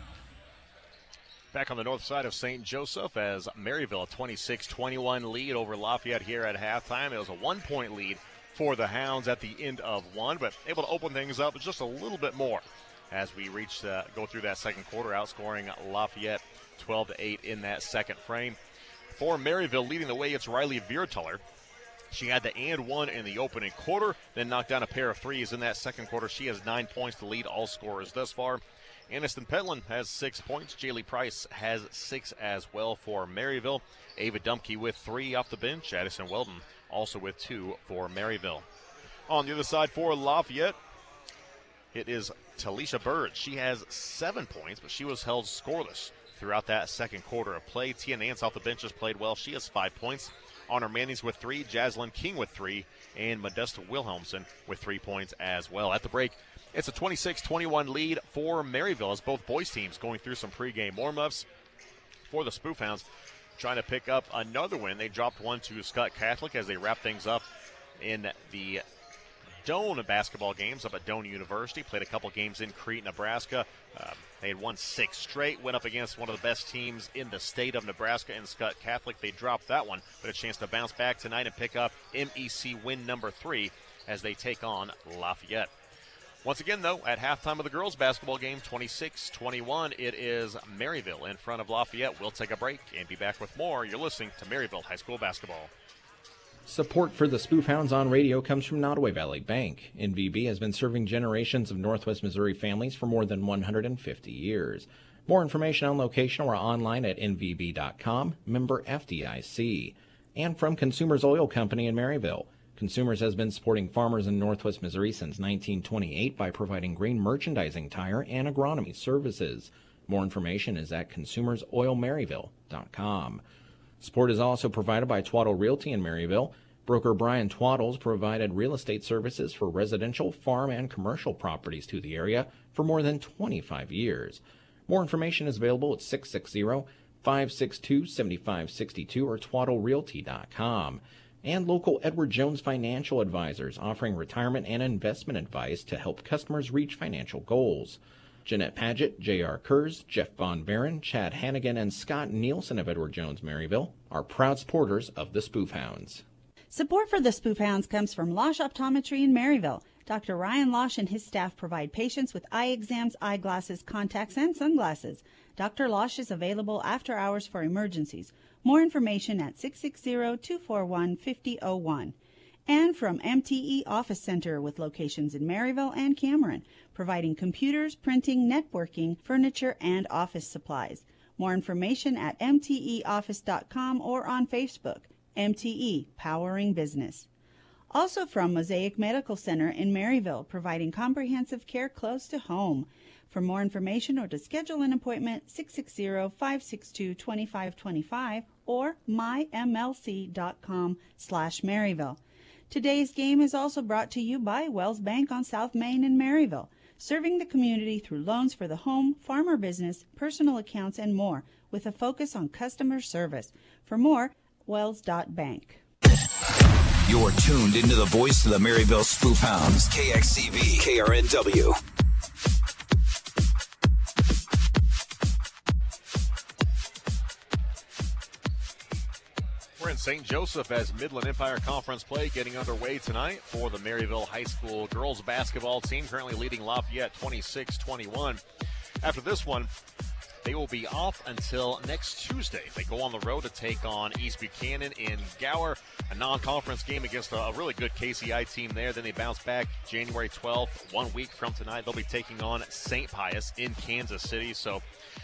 Back on the north side of Saint Joseph as Maryville, a twenty-six twenty-one lead over Lafayette here at halftime. It was a one-point lead for the Hounds at the end of one, but able to open things up just a little bit more as we reach uh, go through that second quarter, outscoring Lafayette twelve to eight in that second frame. For Maryville, leading the way, it's Riley Viertuller. She had the and one in the opening quarter, then knocked down a pair of threes in that second quarter. She has nine points to lead all scorers thus far. Aniston Pentland has six points. Jaylee Price has six as well for Maryville. Ava Dumke with three off the bench. Addison Weldon also with two for Maryville. On the other side for Lafayette, it is Talisha Bird. She has seven points, but she was held scoreless throughout that second quarter of play. Tia Nance off the bench has played well. She has five points. Honor Mannings with three, Jaslyn King with three, and Modesta Wilhelmsen with three points as well. At the break, it's a twenty-six twenty-one lead for Maryville as both boys teams going through some pregame warm-ups. For the Spoof Hounds, trying to pick up another win. They dropped one to Scott Catholic as they wrap things up in the Doane basketball games up at Doane University. Played a couple games in Crete, Nebraska. Um, they had won six straight, went up against one of the best teams in the state of Nebraska in Scott Catholic. They dropped that one, but a chance to bounce back tonight and pick up M E C win number three as they take on Lafayette. Once again, though, at halftime of the girls' basketball game, twenty-six twenty-one, it is Maryville in front of Lafayette. We'll take a break and be back with more. You're listening to Maryville High School Basketball. Support for the Spoof Hounds on radio comes from Nottoway Valley Bank. N V B has been serving generations of Northwest Missouri families for more than one hundred fifty years. More information on location or online at N V B dot com, member F D I C. And from Consumers Oil Company in Maryville. Consumers has been supporting farmers in Northwest Missouri since nineteen twenty-eight by providing grain merchandising, tire, and agronomy services. More information is at consumers oil maryville dot com. Support is also provided by Twaddle Realty in Maryville. Broker Brian Twaddles provided real estate services for residential, farm, and commercial properties to the area for more than twenty-five years. More information is available at six six zero, five six two, seven five six two or twaddle realty dot com. And local Edward Jones Financial Advisors offering retirement and investment advice to help customers reach financial goals. Jeanette Paget, J R Kurz, Jeff Von Barron, Chad Hannigan, and Scott Nielsen of Edward Jones Maryville are proud supporters of the Spoof Hounds. Support for the Spoof Hounds comes from Losh Optometry in Maryville. Doctor Ryan Losh and his staff provide patients with eye exams, eyeglasses, contacts, and sunglasses. Doctor Losh is available after hours for emergencies. More information at six six zero, two four one, five zero zero one. And from M T E Office Center with locations in Maryville and Cameron, providing computers, printing, networking, furniture, and office supplies. More information at m t e office dot com or on Facebook. M T E, Powering Business. Also from Mosaic Medical Center in Maryville, providing comprehensive care close to home. For more information or to schedule an appointment, six six zero, five six two, two five two five or my m l c dot com slash Maryville. Today's game is also brought to you by Wells Bank on South Main in Maryville, serving the community through loans for the home, farmer business, personal accounts, and more, with a focus on customer service. For more, wells dot bank. You're tuned into the voice of the Maryville Spoof Hounds, K X C V, K R N W. We're in Saint Joseph as Midland Empire Conference play getting underway tonight for the Maryville High School girls basketball team, currently leading Lafayette twenty-six twenty-one. After this one, they will be off until next Tuesday. They go on the road to take on East Buchanan in Gower, a non-conference game against a, a really good K C I team there. Then they bounce back January twelfth, one week from tonight. They'll be taking on Saint Pius in Kansas City. So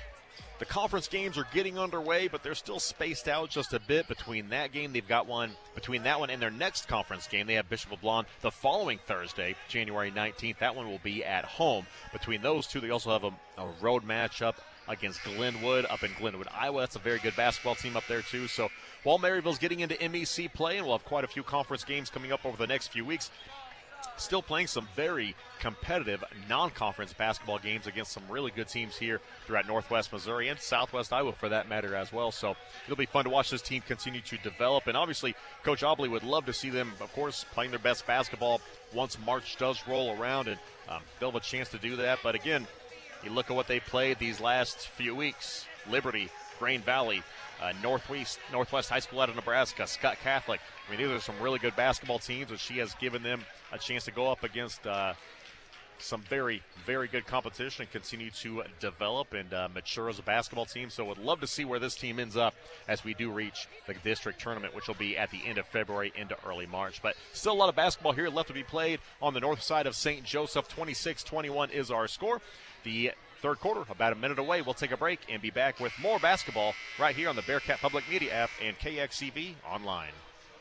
the conference games are getting underway, but they're still spaced out just a bit between that game. They've got one between that one and their next conference game. They have Bishop LeBlanc the following Thursday, January nineteenth. That one will be at home. Between those two, they also have a, a road matchup against Glenwood up in Glenwood, Iowa. That's a very good basketball team up there, too. So while Maryville's getting into M E C play, and we'll have quite a few conference games coming up over the next few weeks, still playing some very competitive non-conference basketball games against some really good teams here throughout Northwest Missouri and Southwest Iowa for that matter as well. So it'll be fun to watch this team continue to develop. And obviously, Coach Obley would love to see them, of course, playing their best basketball once March does roll around, and um, they'll have a chance to do that. But again, you look at what they played these last few weeks: Liberty, Grain Valley, uh, Northwest, Northwest High School out of Nebraska, Scott Catholic. I mean, these are some really good basketball teams, and she has given them a chance to go up against uh, some very, very good competition and continue to develop and uh, mature as a basketball team. So would love to see where this team ends up as we do reach the district tournament, which will be at the end of February into early March. But still a lot of basketball here left to be played on the north side of Saint Joseph. twenty-six twenty-one is our score. The third quarter, about a minute away. We'll take a break and be back with more basketball right here on the Bearcat Public Media app and K X C V online.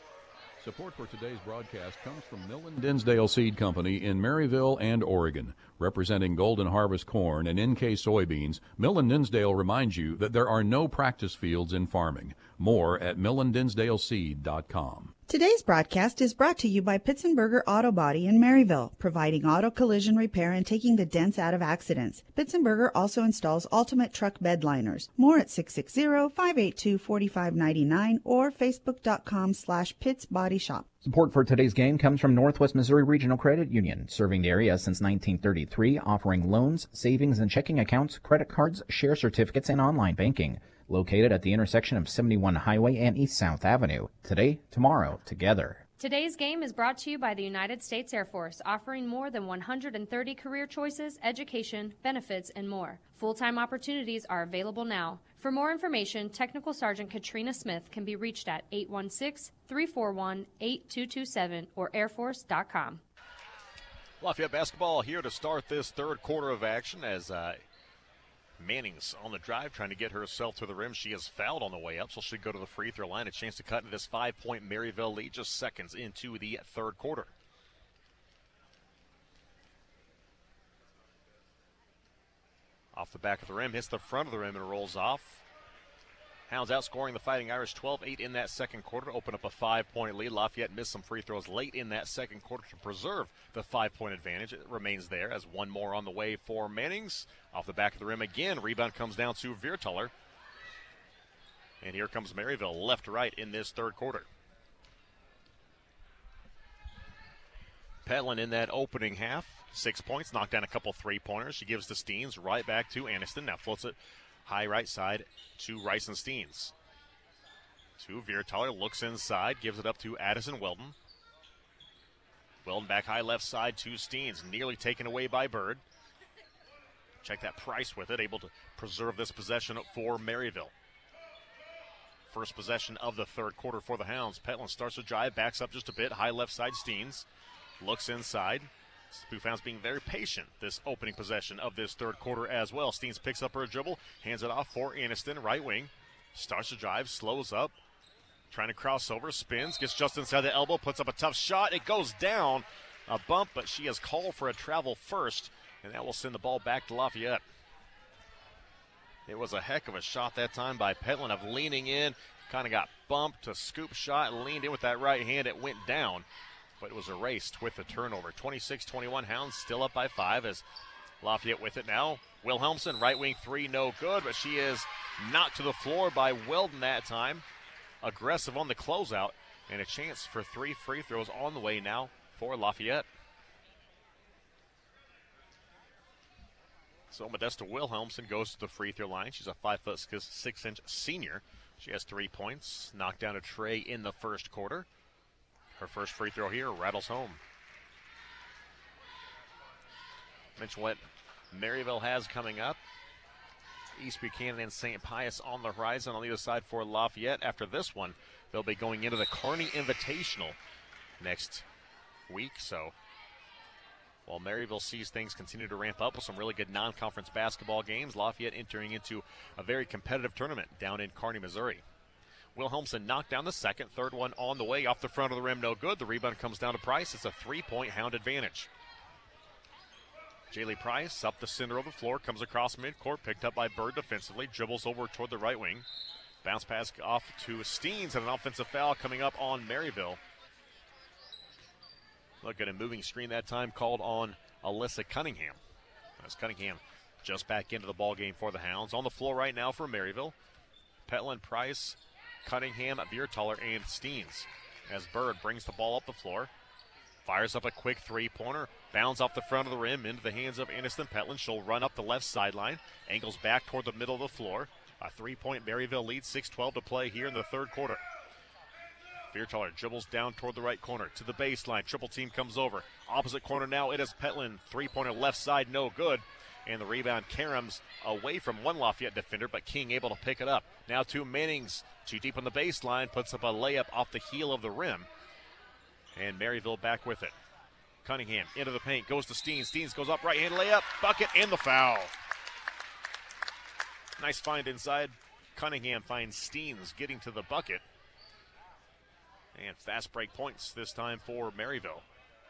Support for today's broadcast comes from Millen Dinsdale Seed Company in Maryville and Oregon. Representing Golden Harvest corn and N K soybeans, Millen Dinsdale reminds you that there are no practice fields in farming. More at millen dinsdale seed dot com. Today's broadcast is brought to you by Pitsenberger Auto Body in Maryville, providing auto collision repair and taking the dents out of accidents. Pitsenberger also installs ultimate truck bed liners. More at six six zero, five eight two, four five nine nine or facebook.com slash Pitts Body Shop. Support for today's game comes from Northwest Missouri Regional Credit Union, serving the area since nineteen thirty-three, offering loans, savings, and checking accounts, credit cards, share certificates, and online banking. Located at the intersection of seventy-one Highway and East South Avenue. Today, tomorrow, together. Today's game is brought to you by the United States Air Force, offering more than one hundred thirty career choices, education, benefits, and more. Full-time opportunities are available now. For more information, Technical Sergeant Katrina Smith can be reached at eight one six, three four one, eight two two seven or air force dot com. Lafayette basketball here to start this third quarter of action as uh, Manning's on the drive, trying to get herself to the rim. She is fouled on the way up, so she'll go to the free throw line. A chance to cut into this five-point Maryville lead just seconds into the third quarter. Off the back of the rim, hits the front of the rim and rolls off. Hounds outscoring the Fighting Irish twelve eight in that second quarter, open up a five-point lead. Lafayette missed some free throws late in that second quarter to preserve the five-point advantage. It remains there as one more on the way for Mannings. Off the back of the rim again, rebound comes down to Viertaler. And here comes Maryville left to right in this third quarter. Petlin in that opening half, six points, knocked down a couple three-pointers. She gives to Steens, right back to Aniston. Now floats it high right side to Rice and Steens. To Viertaler, looks inside, gives it up to Addison Weldon. Weldon back high left side to Steens, nearly taken away by Bird. Check that Price with it, able to preserve this possession for Maryville. First possession of the third quarter for the Hounds. Petlin starts to drive, backs up just a bit, high left side Steens. Looks inside. Spoof Hounds being very patient this opening possession of this third quarter as well. Steens picks up her dribble, hands it off for Aniston, right wing. Starts to drive, slows up. trying to cross over, spins, gets just inside the elbow, puts up a tough shot. It goes down, a bump, but she has called for a travel first, and that will send the ball back to Lafayette. It was a heck of a shot that time by Petland of leaning in, kind of got bumped, a scoop shot, leaned in with that right hand. It went down, but it was erased with the turnover. twenty-six twenty-one, Hounds still up by five as Lafayette with it now. Wilhelmsen, right wing three, no good, but she is knocked to the floor by Weldon that time. Aggressive on the closeout, and a chance for three free throws on the way now for Lafayette. So Modesta Wilhelmsen goes to the free throw line. She's a five foot six inch senior. She has three points, knocked down a tray in the first quarter. Her first free throw here rattles home. Mention what Maryville has coming up. East Buchanan and Saint Pius on the horizon on the other side for Lafayette. After this one, they'll be going into the Kearney Invitational next week. So while Maryville sees things continue to ramp up with some really good non-conference basketball games, Lafayette entering into a very competitive tournament down in Kearney, Missouri. Wilhelmsen knocked down the second, third one on the way, off the front of the rim, no good. The rebound comes down to Price. It's a three-point Hound advantage. Jaylee Price up the center of the floor, comes across midcourt, picked up by Bird defensively, dribbles over toward the right wing. Bounce pass off to Steens, and an offensive foul coming up on Maryville. Look at a moving screen that time called on Alyssa Cunningham. As Cunningham just back into the ball game for the Hounds. On the floor right now for Maryville, Petland, Price, Cunningham, Viertaler, and Steens. As Bird brings the ball up the floor, fires up a quick three-pointer, bounds off the front of the rim into the hands of Aniston Petland. She'll run up the left sideline, angles back toward the middle of the floor. A three-point Maryville lead, six twelve to play here in the third quarter. Viertaler dribbles down toward the right corner to the baseline. Triple team comes over. Opposite corner now, it is Petland. Three-pointer left side, no good. And the rebound caroms away from one Lafayette defender, but King able to pick it up. Now to Mannings, too deep on the baseline, puts up a layup off the heel of the rim. And Maryville back with it. Cunningham into the paint, goes to Steens. Steens goes up, right-hand layup, bucket, and the foul. Nice find inside. Cunningham finds Steens getting to the bucket. And fast break points this time for Maryville.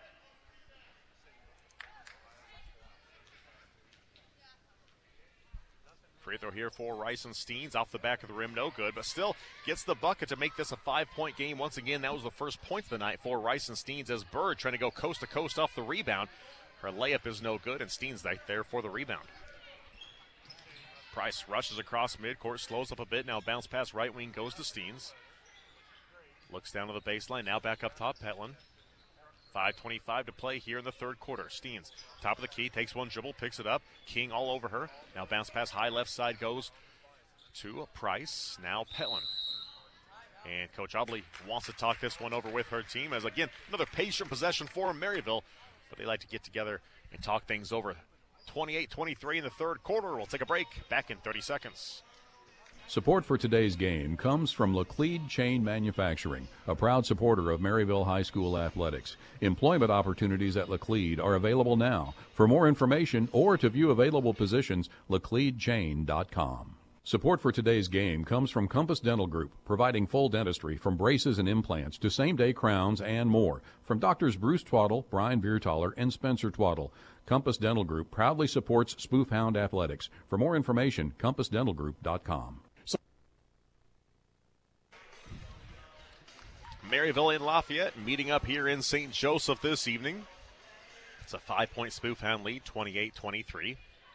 Free throw here for Rice and Steens, off the back of the rim, no good, but still gets the bucket to make this a five-point game. Once again, that was the first point of the night for Rice and Steens as Bird trying to go coast to coast off the rebound. Her layup is no good, and Steens right there for the rebound. Price rushes across midcourt, slows up a bit, now bounce pass right wing goes to Steens. Looks down to the baseline, now back up top, Petland. five twenty-five to play here in the third quarter. Steens, top of the key, takes one dribble, picks it up. King all over her. Now bounce pass high left side goes to Price. Now Petland. And Coach Obley wants to talk this one over with her team as, again, another patient possession for Maryville. But they like to get together and talk things over. twenty-eight twenty-three in the third quarter. We'll take a break. Back in thirty seconds. Support for today's game comes from Laclede Chain Manufacturing, a proud supporter of Maryville High School athletics. Employment opportunities at Laclede are available now. For more information or to view available positions, laclede chain dot com. Support for today's game comes from Compass Dental Group, providing full dentistry from braces and implants to same-day crowns and more. From Doctors Bruce Twaddle, Brian Viertaler, and Spencer Twaddle, Compass Dental Group proudly supports Spoofhound Athletics. For more information, compass dental group dot com. Maryville and Lafayette meeting up here in Saint Joseph this evening. It's a five-point Spoofhound lead, twenty-eight twenty-three.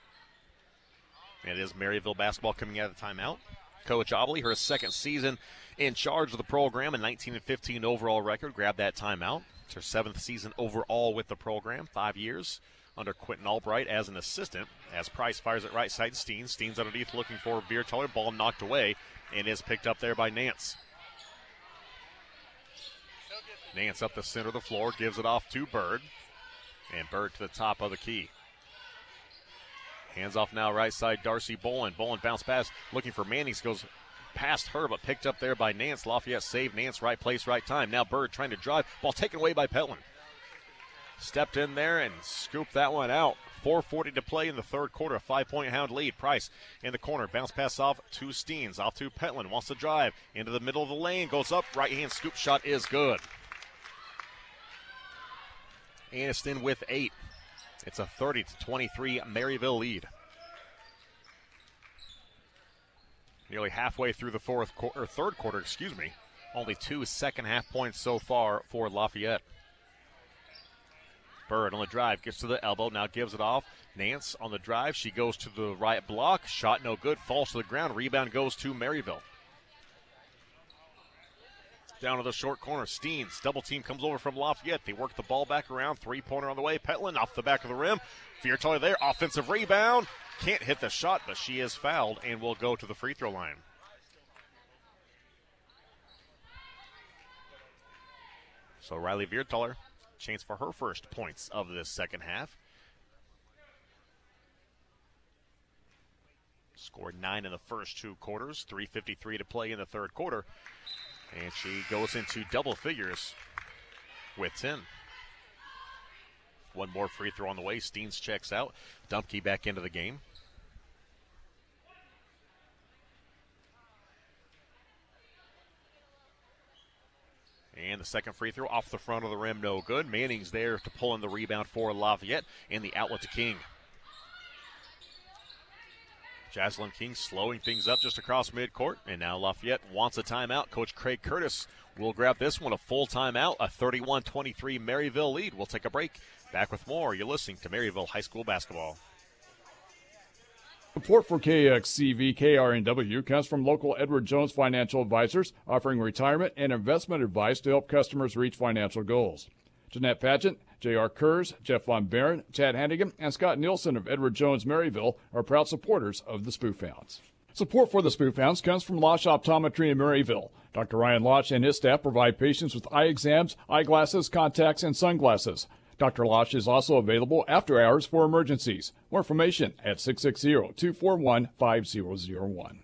It is Maryville basketball coming out of the timeout. Coach Obley, her second season in charge of the program, a nineteen and fifteen overall record, grabbed that timeout. It's her seventh season overall with the program, five years under Quentin Albright as an assistant. As Price fires it right side to Steens. Steens underneath looking for Viertaler. Ball knocked away and is picked up there by Nance. Nance up the center of the floor, gives it off to Bird. And Bird to the top of the key. Hands off now, right side, Darcy Bolin. Bolin bounce pass, looking for Mannings, goes past her, but picked up there by Nance. Lafayette saved Nance, right place, right time. Now Bird trying to drive, ball taken away by Petland. stepped in there and scooped that one out. four forty to play in the third quarter, a five-point Hound lead. Price in the corner, bounce pass off to Steens, off to Pentland, wants to drive into the middle of the lane, goes up, right-hand scoop shot is good. Aniston with eight. It's a thirty to twenty-three Maryville lead. Nearly halfway through the fourth quarter, or third quarter, excuse me. Only two second half points so far for Lafayette. Bird on the drive, gets to the elbow, now gives it off. Nance on the drive, she goes to the right block. Shot no good, falls to the ground. Rebound goes to Maryville. Down to the short corner, Steens, double team comes over from Lafayette. They work the ball back around, three-pointer on the way. Pentland off the back of the rim. Fiertoy there, offensive rebound. Can't hit the shot, but she is fouled and will go to the free throw line. So Riley Viertaler, chance for her first points of this second half. Scored nine in the first two quarters, three fifty-three to play in the third quarter. And she goes into double figures with ten. One more free throw on the way. Steens checks out. Dumpke back into the game. And the second free throw off the front of the rim, no good. Manning's there to pull in the rebound for Lafayette, and the outlet to King. Jaslyn King slowing things up just across midcourt, and now Lafayette wants a timeout. Coach Craig Curtis will grab this one, a full timeout, a thirty-one twenty-three Maryville lead. We'll take a break. Back with more. You're listening to Maryville High School Basketball. Support for K X C V K R N W comes from local Edward Jones Financial Advisors, offering retirement and investment advice to help customers reach financial goals. Jeanette Pageant, J R Kurz, Jeff Von Barron, Chad Hannigan, and Scott Nielsen of Edward Jones Maryville are proud supporters of the Spoof Hounds. Support for the Spoof Hounds comes from Losh Optometry in Maryville. Doctor Ryan Losh and his staff provide patients with eye exams, eyeglasses, contacts, and sunglasses. Doctor Losh is also available after hours for emergencies. More information at six six zero, two four one, five zero zero one.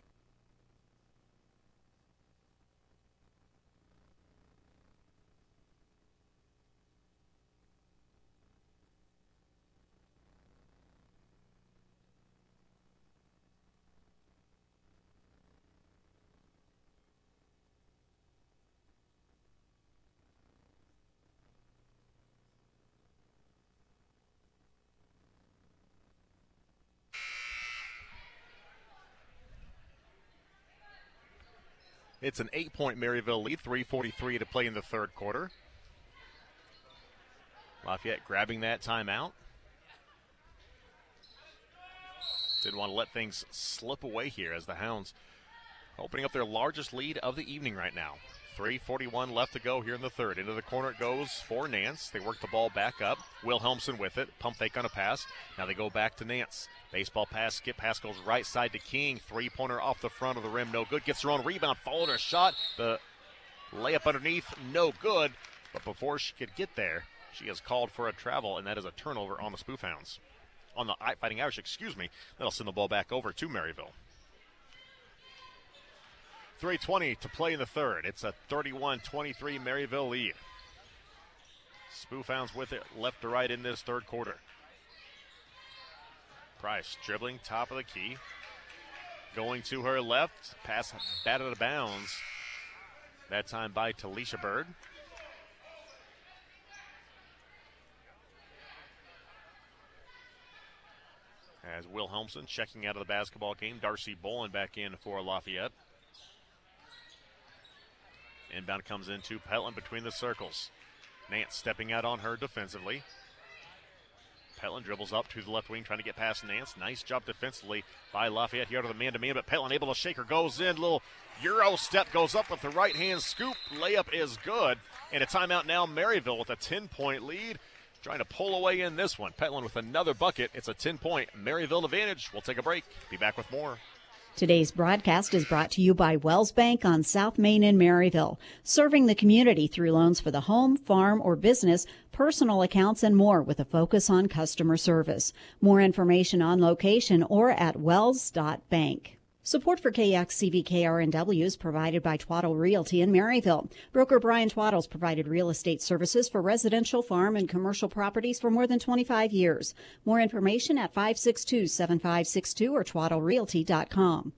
It's an eight-point Maryville lead, three forty-three to play in the third quarter. Lafayette grabbing that timeout. Didn't want to let things slip away here as the Hounds opening up their largest lead of the evening right now. three forty-one left to go here in the third. Into the corner it goes for Nance. They work the ball back up. Wilhelmsen with it. Pump fake on a pass. Now they go back to Nance. Baseball pass, skip pass goes right side to King. Three-pointer off the front of the rim, no good. Gets her own rebound, followed her shot. The layup underneath, no good. But before she could get there, she is called for a travel, and that is a turnover on the Spoof Hounds. On the Fighting Irish, excuse me. That'll send the ball back over to Maryville. three twenty to play in the third. It's a thirty-one twenty-three Maryville lead. Spoof Hounds with it left to right in this third quarter. Price dribbling, top of the key. Going to her left. Pass batted out of bounds. That time by Talisha Bird. As Wilhelmsen checking out of the basketball game. Darcy Bolin back in for Lafayette. Inbound comes into Petland between the circles. Nance stepping out on her defensively. Petland dribbles up to the left wing, trying to get past Nance. Nice job defensively by Lafayette here to the man-to-man, but Petland able to shake her, goes in. Little Euro step, goes up with the right-hand scoop. Layup is good. And a timeout now, Maryville with a ten-point lead. Trying to pull away in this one. Petland with another bucket. It's a ten-point Maryville advantage. We'll take a break. Be back with more. Today's broadcast is brought to you by Wells Bank on South Main in Maryville, serving the community through loans for the home, farm, or business, personal accounts, and more with a focus on customer service. More information on location or at wells dot bank. Support for K X C V K R N W is provided by Twaddle Realty in Maryville. Broker Brian Twaddle's provided real estate services for residential, farm, and commercial properties for more than twenty-five years. More information at five six two, seven five six two or twaddle realty dot com.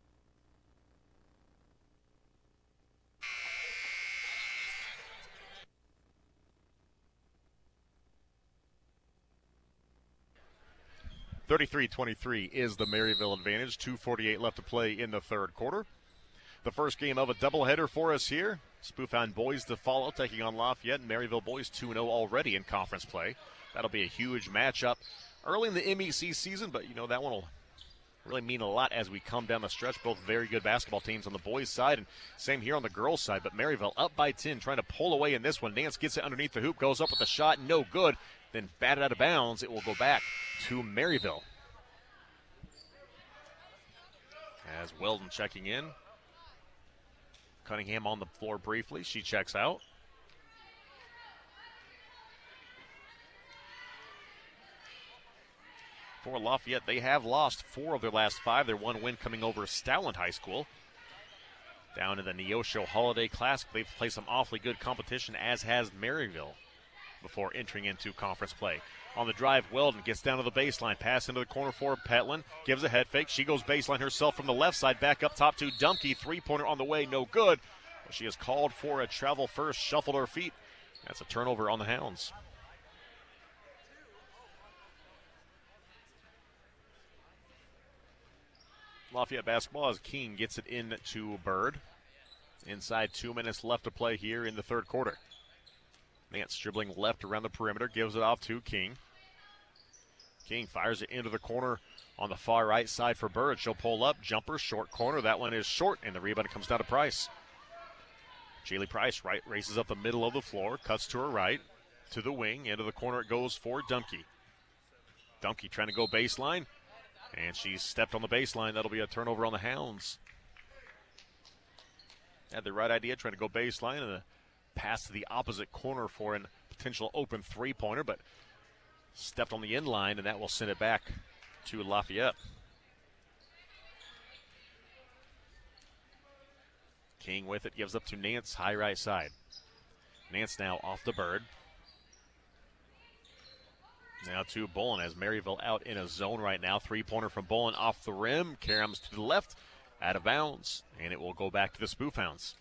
thirty-three twenty-three is the Maryville advantage. two forty-eight left to play in the third quarter. The first game of a doubleheader for us here. Spoofhound boys to follow, taking on Lafayette, and Maryville boys two and oh already in conference play. That'll be a huge matchup early in the M E C season, but you know that one will really mean a lot as we come down the stretch. Both very good basketball teams on the boys' side, and same here on the girls' side. But Maryville up by ten, trying to pull away in this one. Nance gets it underneath the hoop, goes up with a shot, no good. Then batted out of bounds. It will go back to Maryville. As Weldon checking in. Cunningham on the floor briefly. She checks out. For Lafayette, they have lost four of their last five. Their one win coming over Stowland High School. Down in the Neosho Holiday Classic, they've played some awfully good competition, as has Maryville, before entering into conference play. On the drive, Weldon gets down to the baseline, pass into the corner for Petlin, gives a head fake. She goes baseline herself from the left side, back up top to Dumke. Three-pointer on the way, no good. But she is called for a travel first, shuffled her feet. That's a turnover on the Hounds. Lafayette basketball as King gets it in to Bird. Inside two minutes left to play here in the third quarter. Nance dribbling left around the perimeter, gives it off to King. King fires it into the corner on the far right side for Bird. She'll pull up, jumper, short corner. That one is short, and the rebound comes down to Price. Jaylee Price right races up the middle of the floor, cuts to her right, to the wing, into the corner it goes for Dumke. Dumke trying to go baseline, and she's stepped on the baseline. That'll be a turnover on the Hounds. Had the right idea, trying to go baseline, and a pass to the opposite corner for a potential open three-pointer, but stepped on the end line, and that will send it back to Lafayette. King with it, gives up to Nance, high right side. Nance now off the Bird. Now to Bolin as Maryville out in a zone right now. Three-pointer from Bolin off the rim. Karams to the left, out of bounds, and it will go back to the Spoofhounds.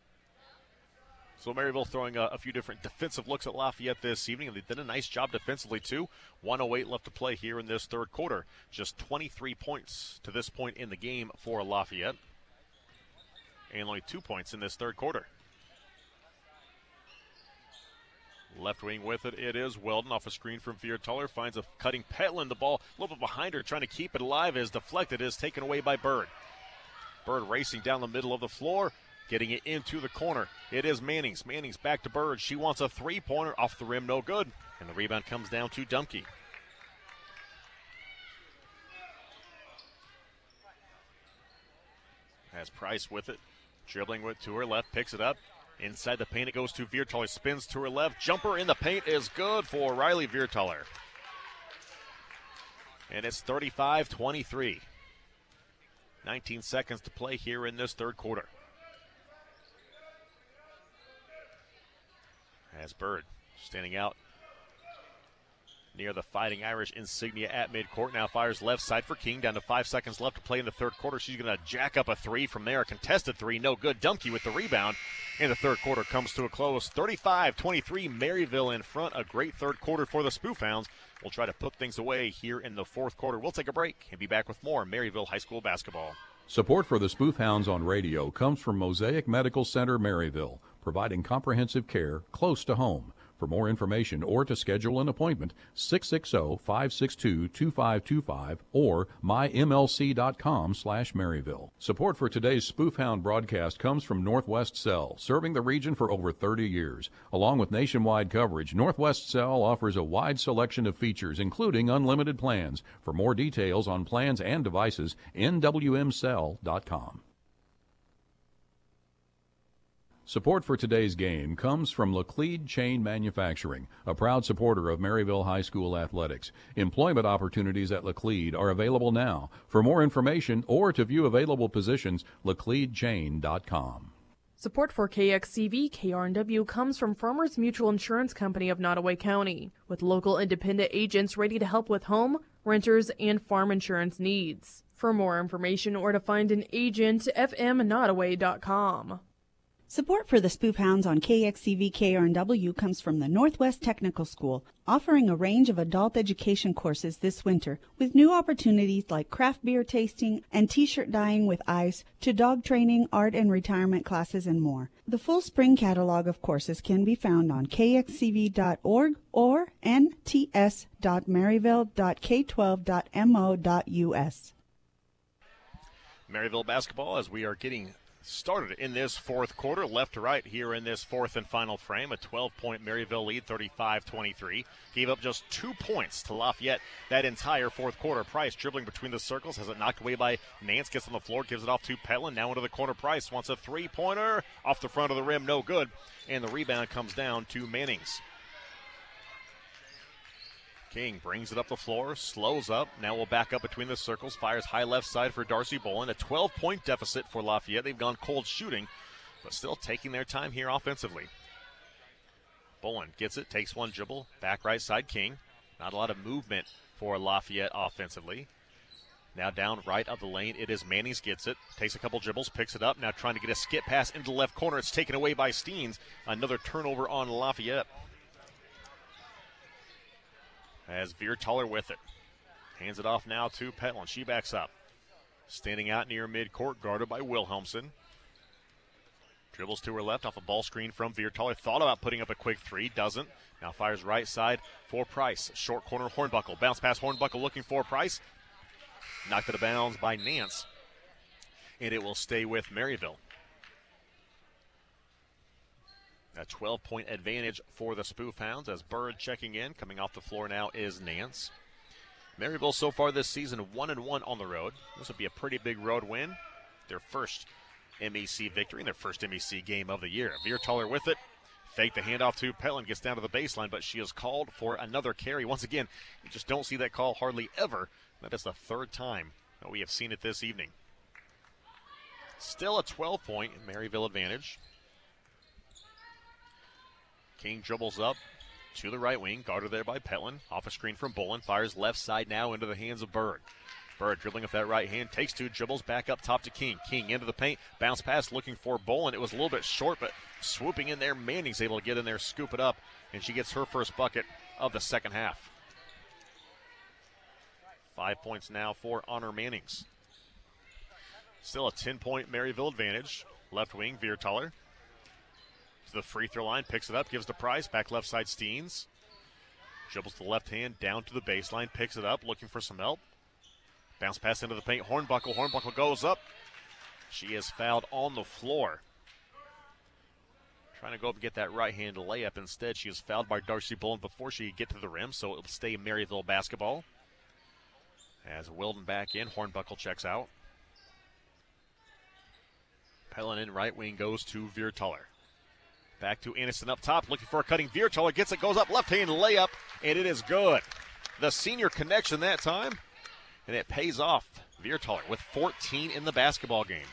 So Maryville throwing a, a few different defensive looks at Lafayette this evening, and they did a nice job defensively too. one oh eight left to play here in this third quarter. Just twenty-three points to this point in the game for Lafayette, and only two points in this third quarter. Left wing with it, it is Weldon off a screen from Viertaler, finds a cutting Petlin. The ball a little bit behind her, trying to keep it alive, is deflected, is taken away by Bird. Bird racing down the middle of the floor, getting it into the corner. It is Mannings. Mannings back to Bird. She wants a three-pointer off the rim, no good. And the rebound comes down to Dumke. Has Price with it. Dribbling with to her left, picks it up. Inside the paint, it goes to Viertaler. Spins to her left. Jumper in the paint is good for Riley Viertaler. And it's thirty-five twenty-three. nineteen seconds to play here in this third quarter. As Bird standing out near the Fighting Irish insignia at midcourt. Now fires left side for King. Down to five seconds left to play in the third quarter. She's going to jack up a three from there. A contested three, no good. Dumke with the rebound. And the third quarter comes to a close. thirty-five twenty-three, Maryville in front. A great third quarter for the Spoofhounds. We'll try to put things away here in the fourth quarter. We'll take a break and be back with more Maryville High School basketball. Support for the Spoofhounds on radio comes from Mosaic Medical Center, Maryville, providing comprehensive care close to home. For more information or to schedule an appointment, six six zero, five six two, two five two five or my m l c dot com slash Maryville. Support for today's Spoofhound broadcast comes from Northwest Cell, serving the region for over thirty years. Along with nationwide coverage, Northwest Cell offers a wide selection of features, including unlimited plans. For more details on plans and devices, n w m cell dot com. Support for today's game comes from Laclede Chain Manufacturing, a proud supporter of Maryville High School athletics. Employment opportunities at Laclede are available now. For more information or to view available positions, laclede chain dot com. Support for K X C V K R N W comes from Farmers Mutual Insurance Company of Nottoway County, with local independent agents ready to help with home, renters, and farm insurance needs. For more information or to find an agent, f m nottoway dot com. Support for the Spoof Hounds on K X C V K R N W comes from the Northwest Technical School, offering a range of adult education courses this winter, with new opportunities like craft beer tasting and t-shirt dyeing with ice, to dog training, art and retirement classes, and more. The full spring catalog of courses can be found on k x c v dot org or n t s dot maryville dot k twelve dot m o dot u s. Maryville basketball, as we are getting started in this fourth quarter, left to right here in this fourth and final frame. A twelve-point Maryville lead, thirty-five twenty-three. Gave up just two points to Lafayette that entire fourth quarter. Price dribbling between the circles, has it knocked away by Nance, gets on the floor, gives it off to Petlin. Now into the corner. Price wants a three-pointer off the front of the rim, no good. And the rebound comes down to Mannings. King brings it up the floor, slows up. Now we'll back up between the circles. Fires high left side for Darcy Bolin. A twelve-point deficit for Lafayette. They've gone cold shooting, but still taking their time here offensively. Bolin gets it, takes one dribble. Back right side, King. Not a lot of movement for Lafayette offensively. Now down right of the lane, it is Mannings gets it. Takes a couple dribbles, picks it up. Now trying to get a skip pass into the left corner. It's taken away by Steens. Another turnover on Lafayette. As Viertaler with it. Hands it off now to Petlin. She backs up. Standing out near midcourt, guarded by Wilhelmsen. Dribbles to her left off a ball screen from Viertaler. Thought about putting up a quick three, doesn't. Now fires right side for Price. Short corner, Hornbuckle. Bounce pass, Hornbuckle looking for Price. Knocked out of bounds by Nance. And it will stay with Maryville. A twelve-point advantage for the Spoof Hounds as Bird checking in. Coming off the floor now is Nance. Maryville so far this season one and one on the road. This would be a pretty big road win. Their first M E C victory and their first M E C game of the year. Viertaler with it. Fake the handoff to Petlin. Gets down to the baseline, but she is called for another carry. Once again, you just don't see that call hardly ever. That is the third time that we have seen it this evening. Still a twelve-point Maryville advantage. King dribbles up to the right wing, guarded there by Petlin. Off a screen from Bolin, fires left side now into the hands of Bird. Bird dribbling with that right hand, takes two dribbles, back up top to King. King into the paint, bounce pass looking for Bolin. It was a little bit short, but swooping in there, Manning's able to get in there, scoop it up, and she gets her first bucket of the second half. Five points now for Honor Mannings. Still a ten-point Maryville advantage. Left wing, Viertaler. The free throw line, picks it up, gives to Price, back left side Steens. Dribbles the left hand down to the baseline, picks it up, looking for some help. Bounce pass into the paint, Hornbuckle, Hornbuckle goes up. She is fouled on the floor. Trying to go up and get that right hand layup. Instead, she is fouled by Darcy Bolin before she could get to the rim, so it will stay Maryville basketball. As Wilden back in, Hornbuckle checks out. Petlin in right wing goes to Viertaler. Back to Aniston up top, looking for a cutting. Viertaler gets it, goes up, left hand layup, and it is good. The senior connection that time, and it pays off. Viertaler with fourteen in the basketball game.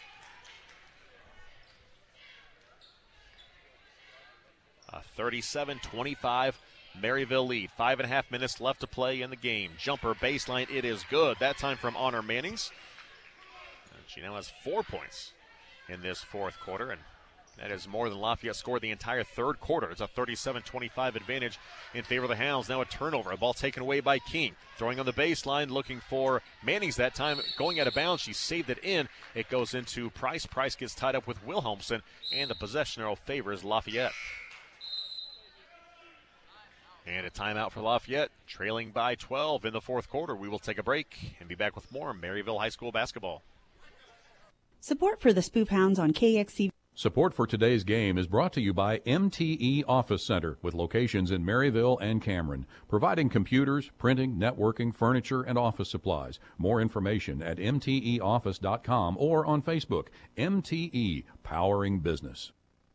A thirty-seven twenty-five Maryville lead. Five and a half minutes left to play in the game. Jumper baseline, it is good. That time from Honor Mannings. And she now has four points in this fourth quarter, and that is more than Lafayette scored the entire third quarter. It's a thirty-seven twenty-five advantage in favor of the Hounds. Now a turnover. A ball taken away by King. Throwing on the baseline, looking for Mannings that time. Going out of bounds, she saved it in. It goes into Price. Price gets tied up with Wilhelmsen, and the possession arrow favors Lafayette. And a timeout for Lafayette, trailing by twelve in the fourth quarter. We will take a break and be back with more Maryville High School basketball. Support for the Spoof Hounds on K X C V. Support for today's game is brought to you by M T E Office Center, with locations in Maryville and Cameron, providing computers, printing, networking, furniture, and office supplies. More information at m t e office dot com or on Facebook. M T E, powering business.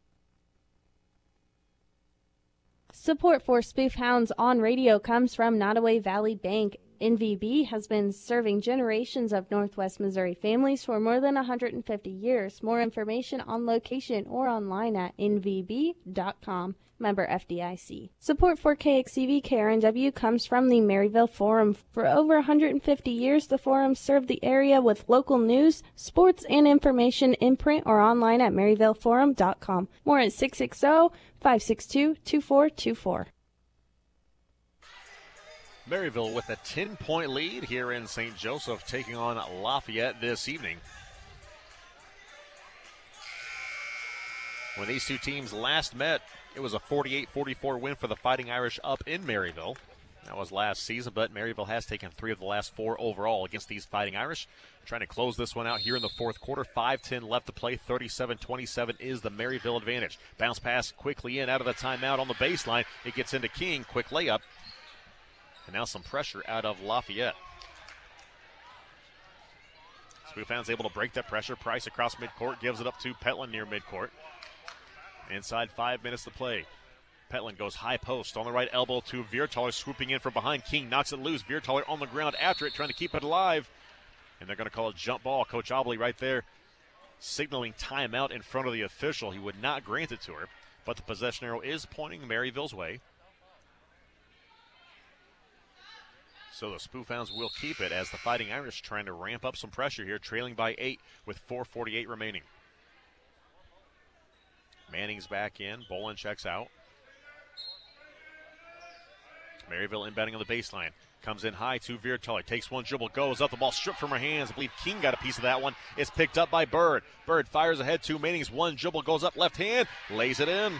Support for Spoof Hounds on radio comes from Nottoway Valley Bank. N V B has been serving generations of Northwest Missouri families for more than one hundred fifty years. More information on location or online at N V B dot com. Member F D I C. Support for K X C V K R N W comes from the Maryville Forum. For over one hundred fifty years, the Forum served the area with local news, sports, and information in print or online at maryville forum dot com. More at six six zero, five six two, two four two four. Maryville with a ten-point lead here in Saint Joseph, taking on Lafayette this evening. When these two teams last met, it was a forty-eight forty-four win for the Fighting Irish up in Maryville. That was last season, but Maryville has taken three of the last four overall against these Fighting Irish. Trying to close this one out here in the fourth quarter. five ten left to play. thirty-seven twenty-seven is the Maryville advantage. Bounce pass quickly in out of the timeout on the baseline. It gets into King. Quick layup. And now some pressure out of Lafayette. Spoof Hounds able to break that pressure. Price across midcourt, gives it up to Petland near midcourt. Inside five minutes to play. Petland goes high post on the right elbow to Viertaler, swooping in from behind. King knocks it loose. Viertaler on the ground after it, trying to keep it alive. And they're going to call a jump ball. Coach Obley right there signaling timeout in front of the official. He would not grant it to her, but the possession arrow is pointing Maryville's way. So the Spoof Hounds will keep it as the Fighting Irish trying to ramp up some pressure here, trailing by eight with four forty-eight remaining. Manning's back in. Bolin checks out. Maryville inbounding on the baseline. Comes in high to Viertaler. Takes one dribble, goes up. The ball stripped from her hands. I believe King got a piece of that one. It's picked up by Bird. Bird fires ahead to Manning's one dribble, goes up left hand, lays it in.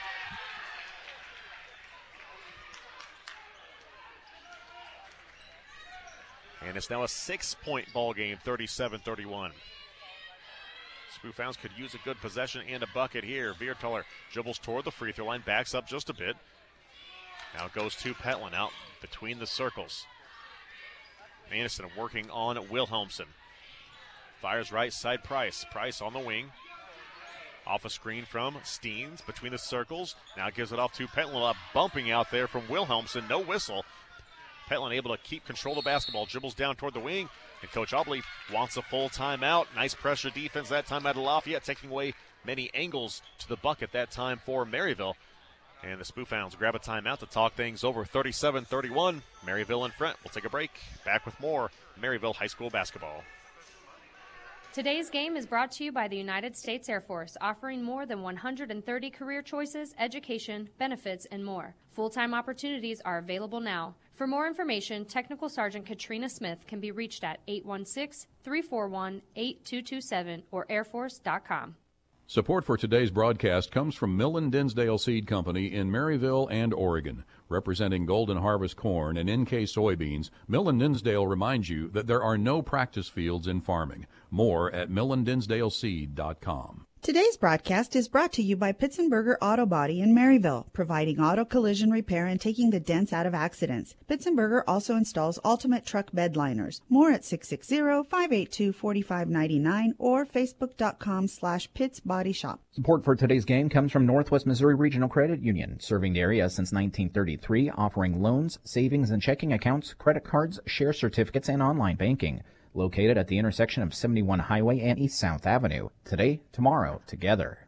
And it's now a six-point ball game, thirty-seven thirty-one. Spoof Hounds could use a good possession and a bucket here. Viertaler dribbles toward the free throw line, backs up just a bit. Now it goes to Petland out between the circles. Anderson working on Wilhelmsen. Fires right side Price. Price on the wing. Off a screen from Steens between the circles. Now gives it off to Petland. Bumping out there from Wilhelmsen. No whistle. Petland able to keep control of the basketball. Dribbles down toward the wing. And Coach Obley wants a full timeout. Nice pressure defense that time out of Lafayette, taking away many angles to the bucket that time for Maryville. And the Spoof Hounds grab a timeout to talk things over. thirty-seven thirty-one. Maryville in front. We'll take a break. Back with more Maryville High School basketball. Today's game is brought to you by the United States Air Force, offering more than one hundred thirty career choices, education, benefits, and more. Full-time opportunities are available now. For more information, Technical Sergeant Katrina Smith can be reached at eight one six, three four one, eight two two seven or air force dot com. Support for today's broadcast comes from Millen Dinsdale Seed Company in Maryville and Oregon. Representing Golden Harvest corn and N K soybeans, Millen Dinsdale reminds you that there are no practice fields in farming. More at millen dinsdale seed dot com. Today's broadcast is brought to you by Pitsenberger Auto Body in Maryville, providing auto collision repair and taking the dents out of accidents. Pitsenberger also installs ultimate truck bed liners. More at six six zero, five eight two, four five nine nine or facebook.com slash Pitts Body Shop. Support for today's game comes from Northwest Missouri Regional Credit Union, serving the area since nineteen thirty-three, offering loans, savings and checking accounts, credit cards, share certificates, and online banking. Located at the intersection of seventy-one Highway and East South Avenue. Today, tomorrow, together.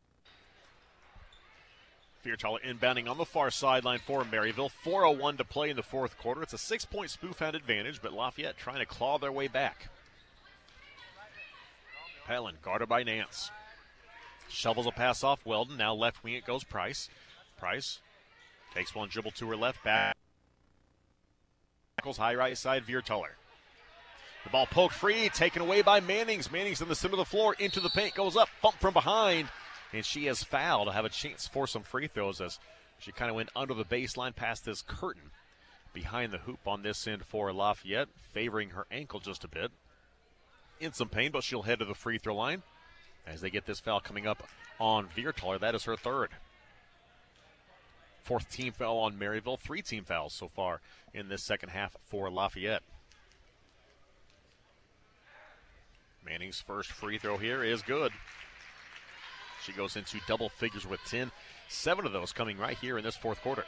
Viertaler inbounding on the far sideline for Maryville. four oh one to play in the fourth quarter. It's a six-point Spoof Hound advantage, but Lafayette trying to claw their way back. Petland guarded by Nance. Shovels a pass off Weldon. Now left wing it goes Price. Price takes one dribble to her left back. Tackles high right side Viertaler. The ball poked free, taken away by Mannings. Mannings in the center of the floor, into the paint, goes up, bump from behind, and she has fouled to have a chance for some free throws as she kind of went under the baseline past this curtain behind the hoop on this end for Lafayette, favoring her ankle just a bit. In some pain, but she'll head to the free throw line as they get this foul coming up on Viertaler. That is her third. Fourth team foul on Maryville, three team fouls so far in this second half for Lafayette. Manning's first free throw here is good. She goes into double figures with ten. Seven of those coming right here in this fourth quarter.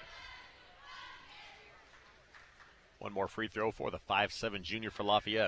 One more free throw for the five seven junior for Lafayette.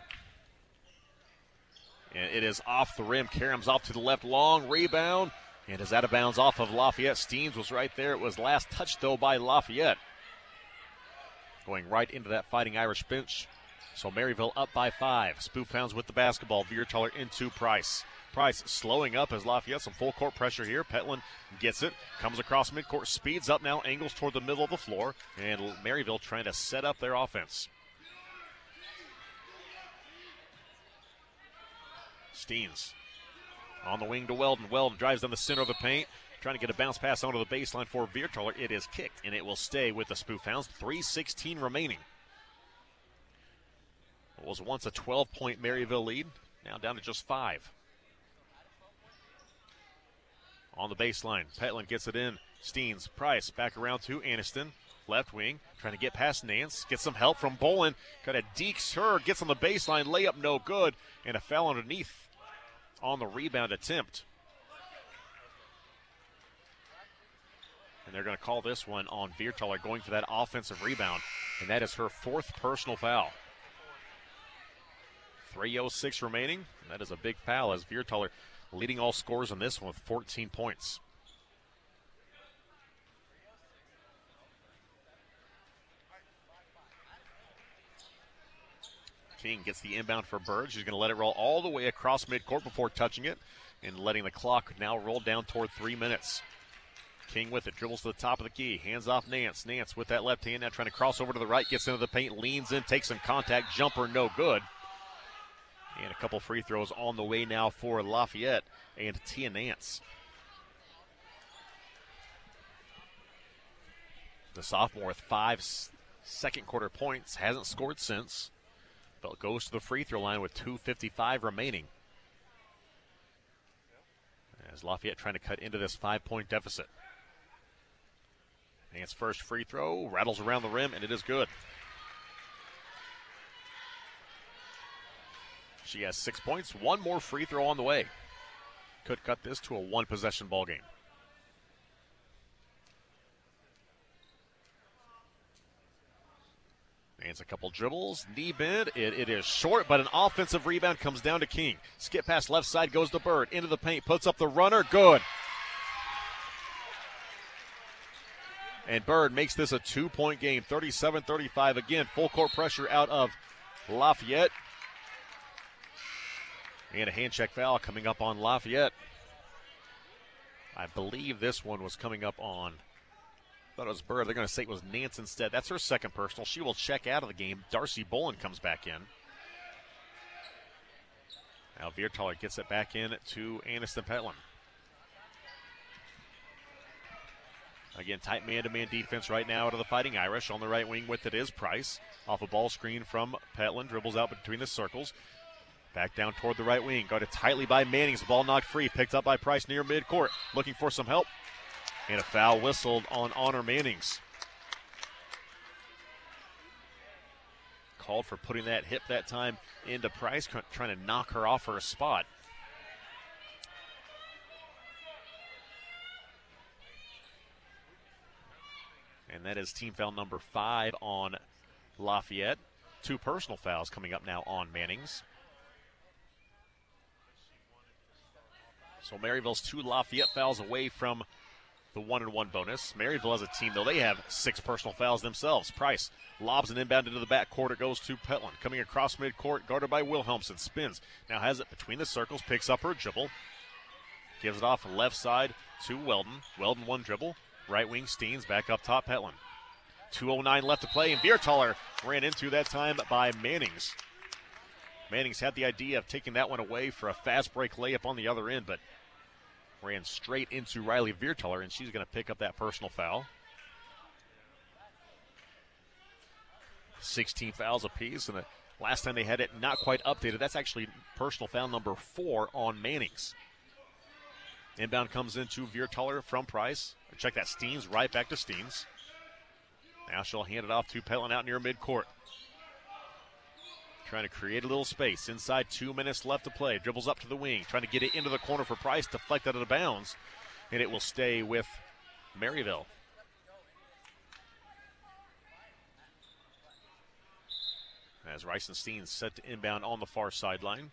And it is off the rim. Karam's off to the left, long rebound. And is out of bounds off of Lafayette. Steens was right there. It was last touched, though, by Lafayette. Going right into that Fighting Irish bench. So Maryville up by five. Spoof Hounds with the basketball. Viertaler into Price. Price slowing up as Lafayette. Some full court pressure here. Petland gets it. Comes across midcourt. Speeds up now. Angles toward the middle of the floor. And Maryville trying to set up their offense. Steens on the wing to Weldon. Weldon drives down the center of the paint. Trying to get a bounce pass onto the baseline for Viertaler. It is kicked, and it will stay with the Spoof Hounds. three sixteen remaining. It was once a twelve-point Maryville lead. Now down to just five. On the baseline, Petland gets it in. Steens, Price, back around to Aniston. Left wing, trying to get past Nance. Gets some help from Bolin. Kind of dekes her, gets on the baseline. Layup no good, and a foul underneath on the rebound attempt. And they're going to call this one on Viertaler going for that offensive rebound, and that is her fourth personal foul. three oh six remaining. That is a big foul as Viertaler leading all scorers in this one with fourteen points. King gets the inbound for Bird. She's going to let it roll all the way across midcourt before touching it and letting the clock now roll down toward three minutes. King with it, dribbles to the top of the key, hands off Nance. Nance with that left hand now trying to cross over to the right, gets into the paint, leans in, takes some contact, jumper no good. And a couple free throws on the way now for Lafayette and Tia Nance. The sophomore with five second quarter points, hasn't scored since, but goes to the free throw line with two fifty-five remaining. As Lafayette trying to cut into this five-point deficit. Nance first free throw, rattles around the rim, and it is good. She has six points, one more free throw on the way. Could cut this to a one-possession ball game. Nance a couple dribbles, knee bend. It, it is short, but an offensive rebound comes down to King. Skip pass left side, goes to Bird, into the paint, puts up the runner, good. And Bird makes this a two-point game, thirty-seven thirty-five. Again, full court pressure out of Lafayette. And a hand check foul coming up on Lafayette. I believe this one was coming up on, I thought it was Bird. They're going to say it was Nance instead. That's her second personal. She will check out of the game. Darcy Bolin comes back in. Now Viertaler gets it back in to Aniston Petland. Again, tight man-to-man defense right now out of the Fighting Irish. On the right wing with it is Price. Off a ball screen from Petland. Dribbles out between the circles. Back down toward the right wing. Guarded tightly by Mannings. Ball knocked free. Picked up by Price near midcourt. Looking for some help. And a foul whistled on Honor Mannings. Called for putting that hip that time into Price. Trying to knock her off her spot. And that is team foul number five on Lafayette. Two personal fouls coming up now on Mannings. So Maryville's two Lafayette fouls away from the one and one bonus. Maryville as a team, though, they have six personal fouls themselves. Price lobs an inbound into the backcourt. It goes to Petland. Coming across midcourt, guarded by Wilhelmsen. Spins. Now has it between the circles. Picks up her dribble. Gives it off left side to Weldon. Weldon one dribble. Right wing Steens back up top Petland. two oh nine left to play, and Viertaler ran into that time by Mannings. Mannings had the idea of taking that one away for a fast break layup on the other end, but ran straight into Riley Viertaler, and she's going to pick up that personal foul. sixteen fouls apiece, and the last time they had it not quite updated. That's actually personal foul number four on Mannings. Inbound comes into Viertaler from Price. Check that, Steens right back to Steens. Now she'll hand it off to Petland out near midcourt. Trying to create a little space. Inside two minutes left to play. Dribbles up to the wing. Trying to get it into the corner for Price. Deflected out of bounds. And it will stay with Maryville. As Reisenstein set to inbound on the far sideline.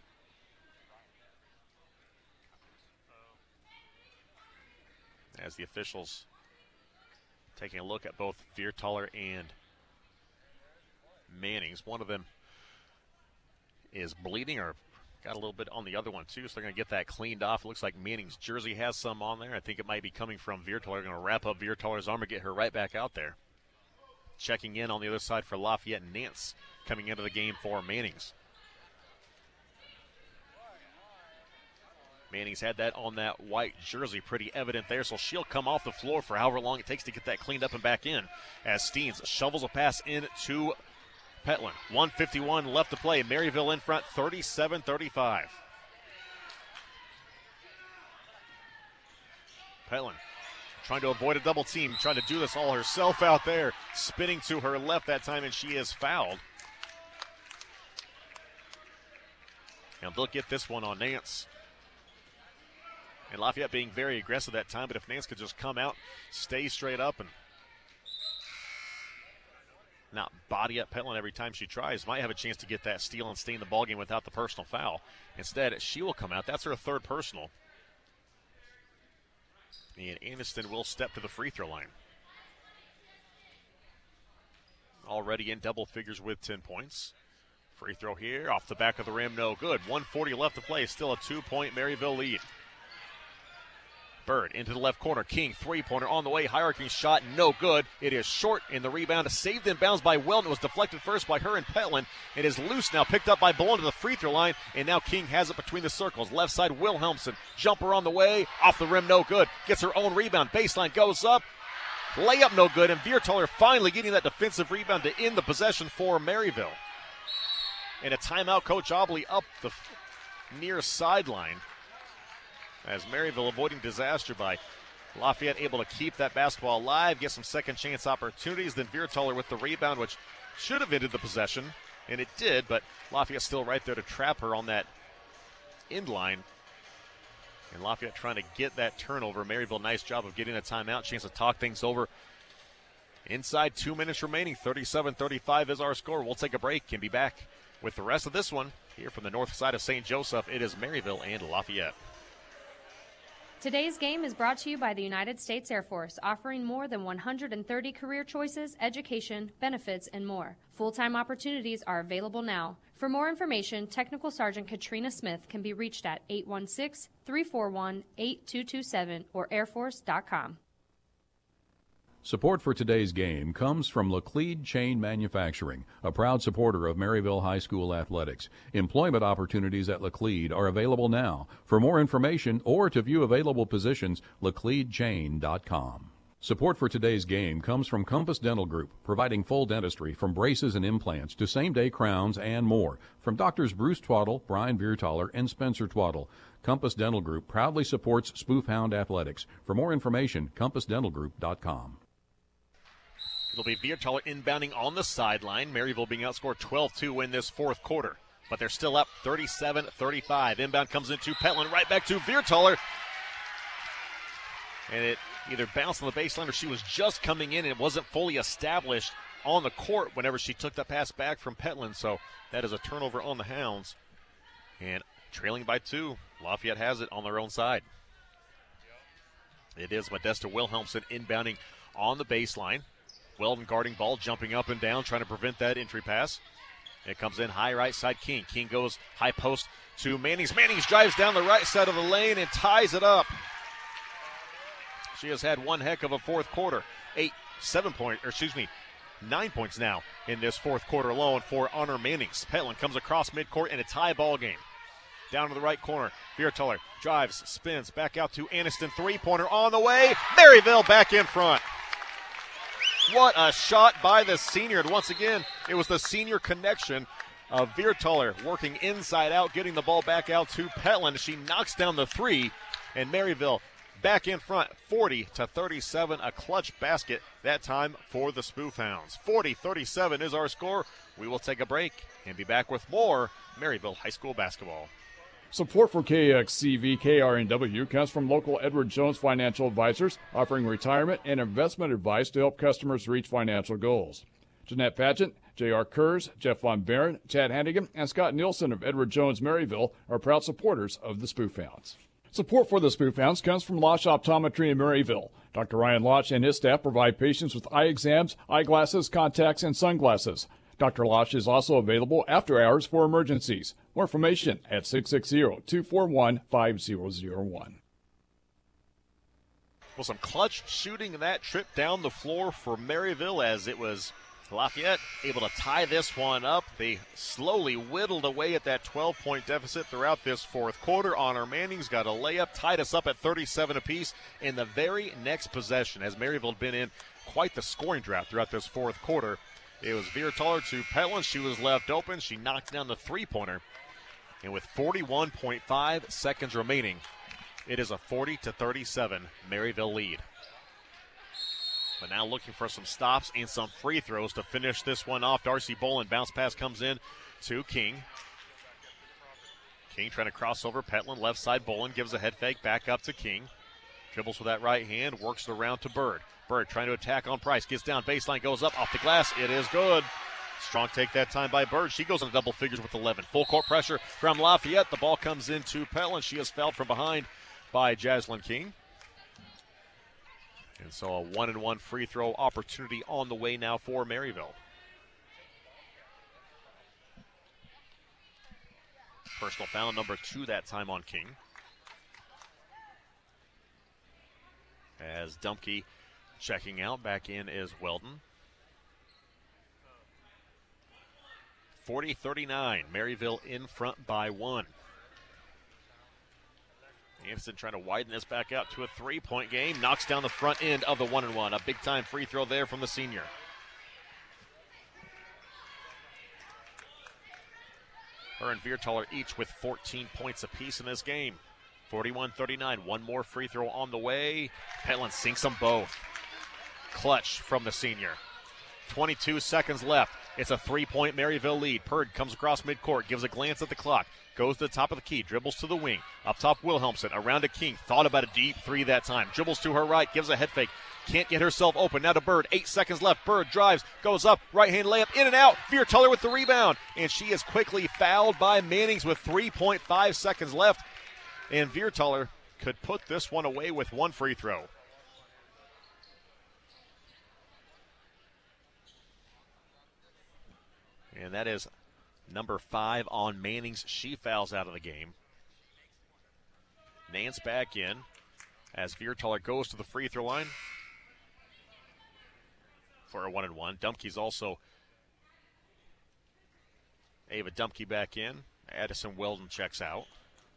As the officials taking a look at both Viertaler and Mannings. One of them is bleeding or got a little bit on the other one too, so they're going to get that cleaned off. It looks like Manning's jersey has some on there. I think it might be coming from Viertaler. They're going to wrap up Viertaler's arm and get her right back out there. Checking in on the other side for Lafayette, Nance coming into the game for Mannings. Manning's had that on that white jersey, pretty evident there, so she'll come off the floor for however long it takes to get that cleaned up and back in. As Steens shovels a pass in to Petlin. one fifty-one left to play. Maryville in front, thirty-seven thirty-five. Petlin trying to avoid a double team, trying to do this all herself out there. Spinning to her left that time, and she is fouled. And they'll get this one on Nance. And Lafayette being very aggressive that time, but if Nance could just come out, stay straight up, and not body up Petlin every time she tries, might have a chance to get that steal and stay in the ballgame without the personal foul. Instead, she will come out. That's her third personal. And Aniston will step to the free throw line. Already in double figures with ten points. Free throw here, off the back of the rim, no good. one forty left to play, still a two-point Maryville lead. Bird into the left corner. King, three-pointer on the way. Hierarchy shot, no good. It is short in the rebound. Saved in bounds by Weldon. It was deflected first by her and Petlin. It is loose now, picked up by Bolin to the free throw line, and now King has it between the circles. Left side, Wilhelmsen. Jumper on the way. Off the rim, no good. Gets her own rebound. Baseline goes up. Layup, no good. And Viertaler finally getting that defensive rebound to end the possession for Maryville. And a timeout, Coach Obley up the near sideline. As Maryville avoiding disaster by Lafayette able to keep that basketball alive, get some second chance opportunities. Then Viertaler with the rebound, which should have ended the possession, and it did, but Lafayette still right there to trap her on that end line. And Lafayette trying to get that turnover. Maryville, nice job of getting a timeout, chance to talk things over. Inside two minutes remaining, thirty-seven thirty-five is our score. We'll take a break and be back with the rest of this one here from the north side of Saint Joseph. It is Maryville and Lafayette. Today's game is brought to you by the United States Air Force, offering more than one hundred thirty career choices, education, benefits, and more. Full-time opportunities are available now. For more information, Technical Sergeant Katrina Smith can be reached at eight one six, three four one, eight two two seven or air force dot com. Support for today's game comes from Laclede Chain Manufacturing, a proud supporter of Maryville High School athletics. Employment opportunities at Laclede are available now. For more information or to view available positions, laclede chain dot com. Support for today's game comes from Compass Dental Group, providing full dentistry from braces and implants to same-day crowns and more. From Doctors Bruce Twaddle, Brian Viertaler, and Spencer Twaddle, Compass Dental Group proudly supports Spoof Hound athletics. For more information, compass dental group dot com. It'll be Viertaler inbounding on the sideline. Maryville being outscored twelve two in this fourth quarter. But they're still up thirty-seven thirty-five. Inbound comes into Petlin, right back to Viertaler. And it either bounced on the baseline or she was just coming in and it wasn't fully established on the court whenever she took the pass back from Petlin. So that is a turnover on the Hounds. And trailing by two, Lafayette has it on their own side. It is Modesta Wilhelmsen inbounding on the baseline. Weldon guarding ball, jumping up and down, trying to prevent that entry pass. It comes in high right side, King. King goes high post to Mannings. Mannings drives down the right side of the lane and ties it up. She has had one heck of a fourth quarter. Eight, seven point, or excuse me, nine points now in this fourth quarter alone for Honor Mannings. Petlin comes across midcourt in a tie ball game. Down to the right corner, Viertaler drives, spins, back out to Aniston. Three-pointer on the way. Maryville back in front. What a shot by the senior. And once again, it was the senior connection of Viertaler working inside out, getting the ball back out to Petlin. She knocks down the three, and Maryville back in front, forty to thirty-seven, a clutch basket that time for the Spoof Hounds. forty thirty-seven is our score. We will take a break and be back with more Maryville High School basketball. Support for K X C V K R N W comes from local Edward Jones Financial Advisors, offering retirement and investment advice to help customers reach financial goals. Jeanette Pageant, J R Kurz, Jeff Von Barron, Chad Hannigan, and Scott Nielsen of Edward Jones Maryville are proud supporters of the Spoof Hounds. Support for the Spoof Hounds comes from Losh Optometry in Maryville. Doctor Ryan Losh and his staff provide patients with eye exams, eyeglasses, contacts, and sunglasses. Doctor Losh is also available after hours for emergencies. More information at six six zero, two four one, five zero zero one. Well, some clutch shooting in that trip down the floor for Maryville as it was Lafayette able to tie this one up. They slowly whittled away at that twelve-point deficit throughout this fourth quarter. Honor Manning's got a layup, tied us up at thirty-seven apiece in the very next possession as Maryville had been in quite the scoring drought throughout this fourth quarter. It was Viertaler to Petlin. She was left open. She knocked down the three-pointer. And with forty-one point five seconds remaining, it is a forty to thirty-seven Maryville lead. But now looking for some stops and some free throws to finish this one off. Darcy Bolin, bounce pass comes in to King. King trying to cross over. Petlin, left side. Bolin gives a head fake back up to King. Dribbles with that right hand, works it around to Bird. Bird trying to attack on Price, gets down, baseline, goes up, off the glass, it is good. Strong take that time by Bird. She goes into double figures with eleven. Full court pressure from Lafayette. The ball comes into Petlin. She is fouled from behind by Jaslyn King. And so a one-and-one free throw opportunity on the way now for Maryville. Personal foul number two that time on King. As Dumpke checking out, back in is Weldon. forty thirty-nine, Maryville in front by one. Anderson trying to widen this back out to a three-point game. Knocks down the front end of the one and one. A big-time free throw there from the senior. Her and Viertaler each with fourteen points apiece in this game. forty-one thirty-nine. One more free throw on the way. Petlin sinks them both. Clutch from the senior. twenty-two seconds left. It's a three-point Maryville lead. Purd comes across midcourt, gives a glance at the clock, goes to the top of the key, dribbles to the wing. Up top, Wilhelmsen, around to King. Thought about a deep three that time. Dribbles to her right, gives a head fake. Can't get herself open. Now to Bird. Eight seconds left. Bird drives, goes up, right-hand layup, in and out. Viertaler with the rebound. And she is quickly fouled by Mannings with three point five seconds left. And Viertaler could put this one away with one free throw. And that is number five on Mannings. She fouls out of the game. Nance back in as Viertaler goes to the free throw line for a one and one. Dumpke's also Ava Dumpke back in. Addison Weldon checks out.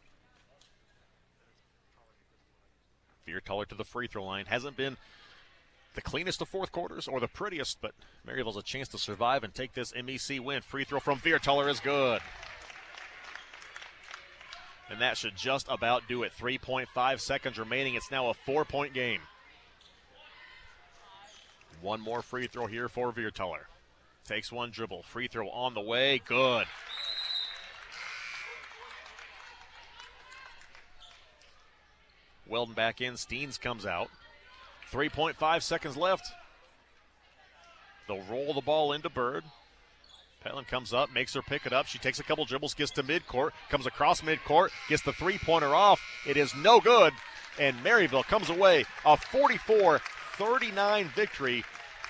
Viertaler to the free throw line. Hasn't been the cleanest of fourth quarters or the prettiest, but Maryville's a chance to survive and take this M E C win. Free throw from Viertaler is good. And that should just about do it. three point five seconds remaining. It's now a four-point game. One more free throw here for Viertaler. Takes one dribble. Free throw on the way. Good. Weldon back in. Steens comes out. three point five seconds left. They'll roll the ball into Bird. Petlin comes up, makes her pick it up. She takes a couple dribbles, gets to midcourt, comes across midcourt, gets the three-pointer off. It is no good, and Maryville comes away a forty-four thirty-nine victory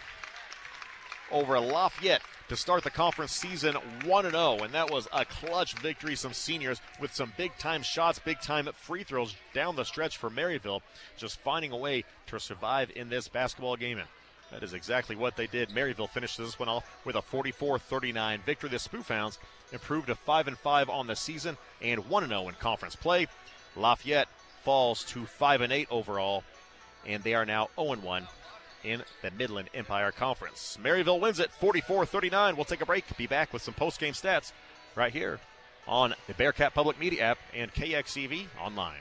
over Lafayette to start the conference season one and oh, and that was a clutch victory. Some seniors with some big-time shots, big-time free throws down the stretch for Maryville, just finding a way to survive in this basketball game. And that is exactly what they did. Maryville finishes this one off with a forty-four thirty-nine victory. The Spoof Hounds improved to five and five on the season and one and oh in conference play. Lafayette falls to five and eight overall, and they are now oh and one in the Midland Empire Conference. Maryville wins it forty-four thirty-nine. We'll take a break. Be back with some post-game stats right here on the Bearcat Public Media app and K X C V online.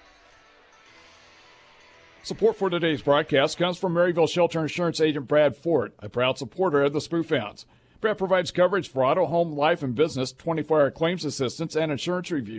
Support for today's broadcast comes from Maryville Shelter Insurance agent Brad Ford, a proud supporter of the Spoof Hounds. Brad provides coverage for auto, home, life, and business, twenty-four hour claims assistance, and insurance reviews.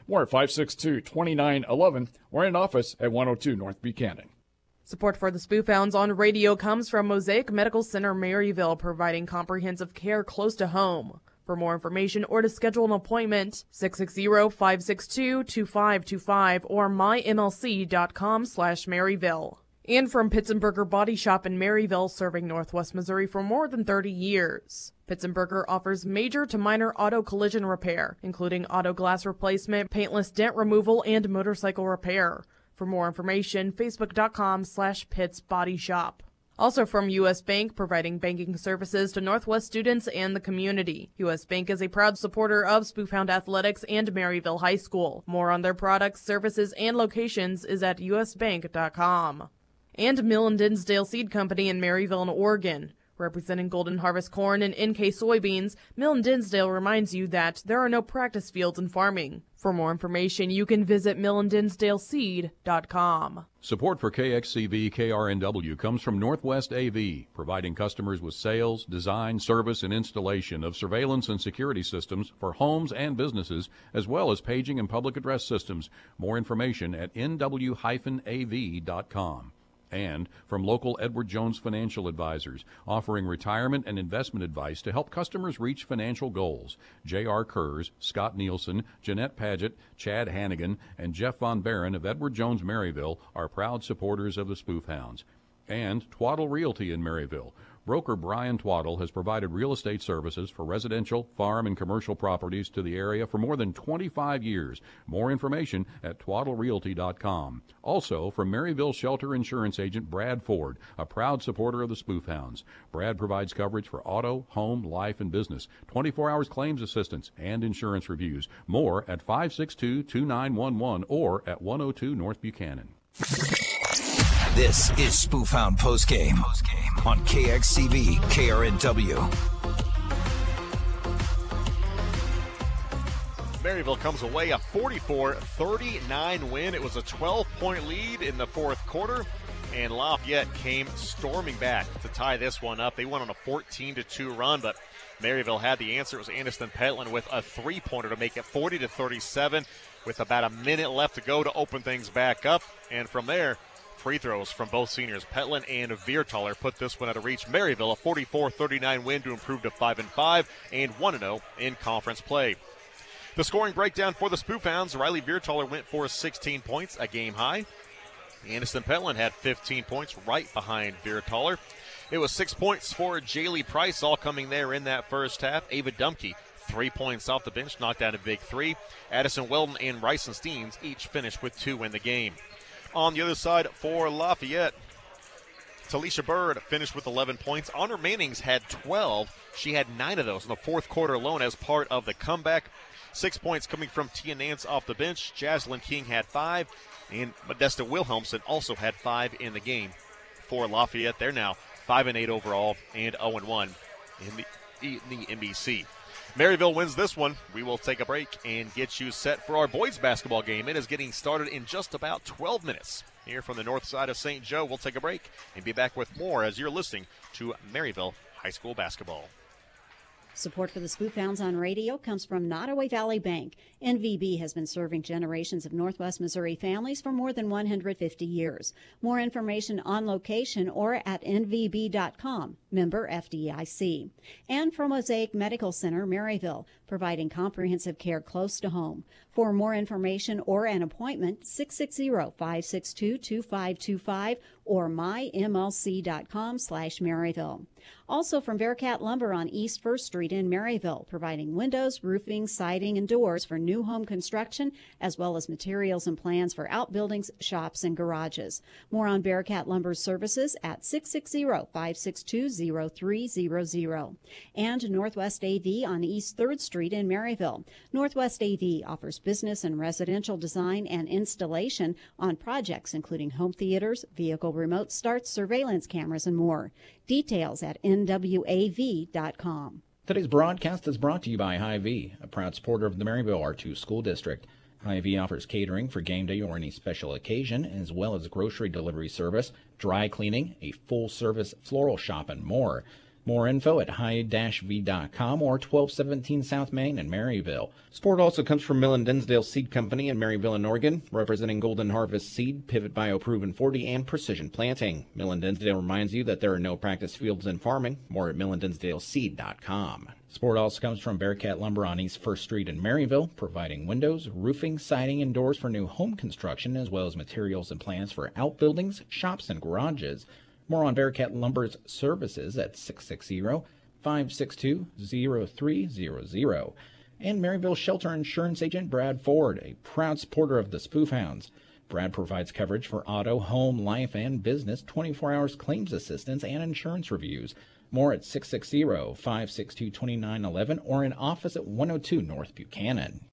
More at five six two, two nine one one or in office at one oh two North Buchanan. Support for the Spoof Hounds on radio comes from Mosaic Medical Center Maryville, providing comprehensive care close to home. For more information or to schedule an appointment, six six zero, five six two, two five two five or my m l c dot com slash Maryville. And from Pitzenberger Body Shop in Maryville, serving Northwest Missouri for more than thirty years. Pitzenberger offers major to minor auto collision repair, including auto glass replacement, paintless dent removal, and motorcycle repair. For more information, facebook.com slash Pitts Body Shop. Also from U S. Bank, providing banking services to Northwest students and the community. U S. Bank is a proud supporter of Spoofhound Athletics and Maryville High School. More on their products, services, and locations is at u s bank dot com. And Mill and Dinsdale Seed Company in Maryville and Oregon. Representing Golden Harvest corn and N K soybeans, Mill and Dinsdale reminds you that there are no practice fields in farming. For more information, you can visit mill and dinsdale seed dot com. Support for K X C V K R N W comes from Northwest A V, providing customers with sales, design, service, and installation of surveillance and security systems for homes and businesses, as well as paging and public address systems. More information at n w dash a v dot com. And from local Edward Jones Financial Advisors, offering retirement and investment advice to help customers reach financial goals. J R. Kurz, Scott Nielsen, Jeanette Paget, Chad Hannigan, and Jeff Von Barron of Edward Jones Maryville are proud supporters of the Spoof Hounds. And Twaddle Realty in Maryville. Broker Brian Twaddle has provided real estate services for residential, farm, and commercial properties to the area for more than twenty-five years. More information at twaddle realty dot com. Also, from Maryville Shelter Insurance Agent Brad Ford, a proud supporter of the Spoof Hounds. Brad provides coverage for auto, home, life, and business, twenty-four hours claims assistance, and insurance reviews. More at five six two, two nine one one or at one oh two North Buchanan. This is Spoof Hound Postgame, Postgame on K X C V K R N W. Maryville comes away a forty-four thirty-nine win. It was a twelve-point lead in the fourth quarter, and Lafayette came storming back to tie this one up. They went on a fourteen to two run, but Maryville had the answer. It was Aniston Petland with a three-pointer to make it forty to thirty-seven with about a minute left to go to open things back up, and from there, free throws from both seniors, Petland and Viertaler, put this one out of reach. Maryville, a forty-four thirty-nine win to improve to five and five and one and oh in conference play. The scoring breakdown for the Spoof Hounds, Riley Viertaler went for sixteen points, a game high. Aniston Petland had fifteen points, right behind Viertaler. It was six points for Jaylee Price, all coming there in that first half. Ava Dumke, three points off the bench, knocked down a big three. Addison Weldon and Ryson Steens each finished with two in the game. On the other side for Lafayette, Talisha Bird finished with eleven points. Honor Mannings had twelve. She had nine of those in the fourth quarter alone as part of the comeback. Six points coming from Tia Nance off the bench. Jaslyn King had five, and Modesta Wilhelmsen also had five in the game. For Lafayette, they're now five and eight overall and oh and one in the, in the N B C. Maryville wins this one. We will take a break and get you set for our boys basketball game. It is getting started in just about twelve minutes. Here from the north side of Saint Joe, we'll take a break and be back with more as you're listening to Maryville High School basketball. Support for the Spoof Hounds on radio comes from Nottoway Valley Bank. N V B has been serving generations of Northwest Missouri families for more than one hundred fifty years. More information on location or at n v b dot com. Member F D I C. And from Mosaic Medical Center, Maryville, providing comprehensive care close to home. For more information or an appointment, six six zero, five six two, two five two five or my m l c dot com slash Maryville. Also from Bearcat Lumber on East First Street in Maryville, providing windows, roofing, siding, and doors for new home construction, as well as materials and plans for outbuildings, shops, and garages. More on Bearcat Lumber's services at six six zero, five six two, zero three zero zero. And Northwest A V on East Third Street in Maryville. Northwest A V offers business and residential design and installation on projects including home theaters, vehicle remote starts, surveillance cameras, and more. Details at n w a v dot com. Today's broadcast is brought to you by Hy-Vee, a proud supporter of the Maryville R two School District. Hy-Vee offers catering for game day or any special occasion, as well as grocery delivery service, dry cleaning, a full-service floral shop, and more. More info at high dash v dot com or twelve seventeen South Main in Maryville. Support also comes from Millen Dinsdale Seed Company in Maryville and Oregon, representing Golden Harvest Seed, Pivot BioProven forty, and Precision Planting. Millen Dinsdale reminds you that there are no practice fields in farming. More at millen dinsdale seed dot com. Support also comes from Bearcat Lumber on East First Street in Maryville, providing windows, roofing, siding, and doors for new home construction, as well as materials and plans for outbuildings, shops, and garages. More on Bearcat Lumber's services at six six zero, five six two, zero three zero zero. And Maryville Shelter Insurance Agent Brad Ford, a proud supporter of the Spoof Hounds. Brad provides coverage for auto, home, life, and business, twenty-four hours claims assistance, and insurance reviews. More at six six zero, five six two, two nine one one or in office at one oh two North Buchanan.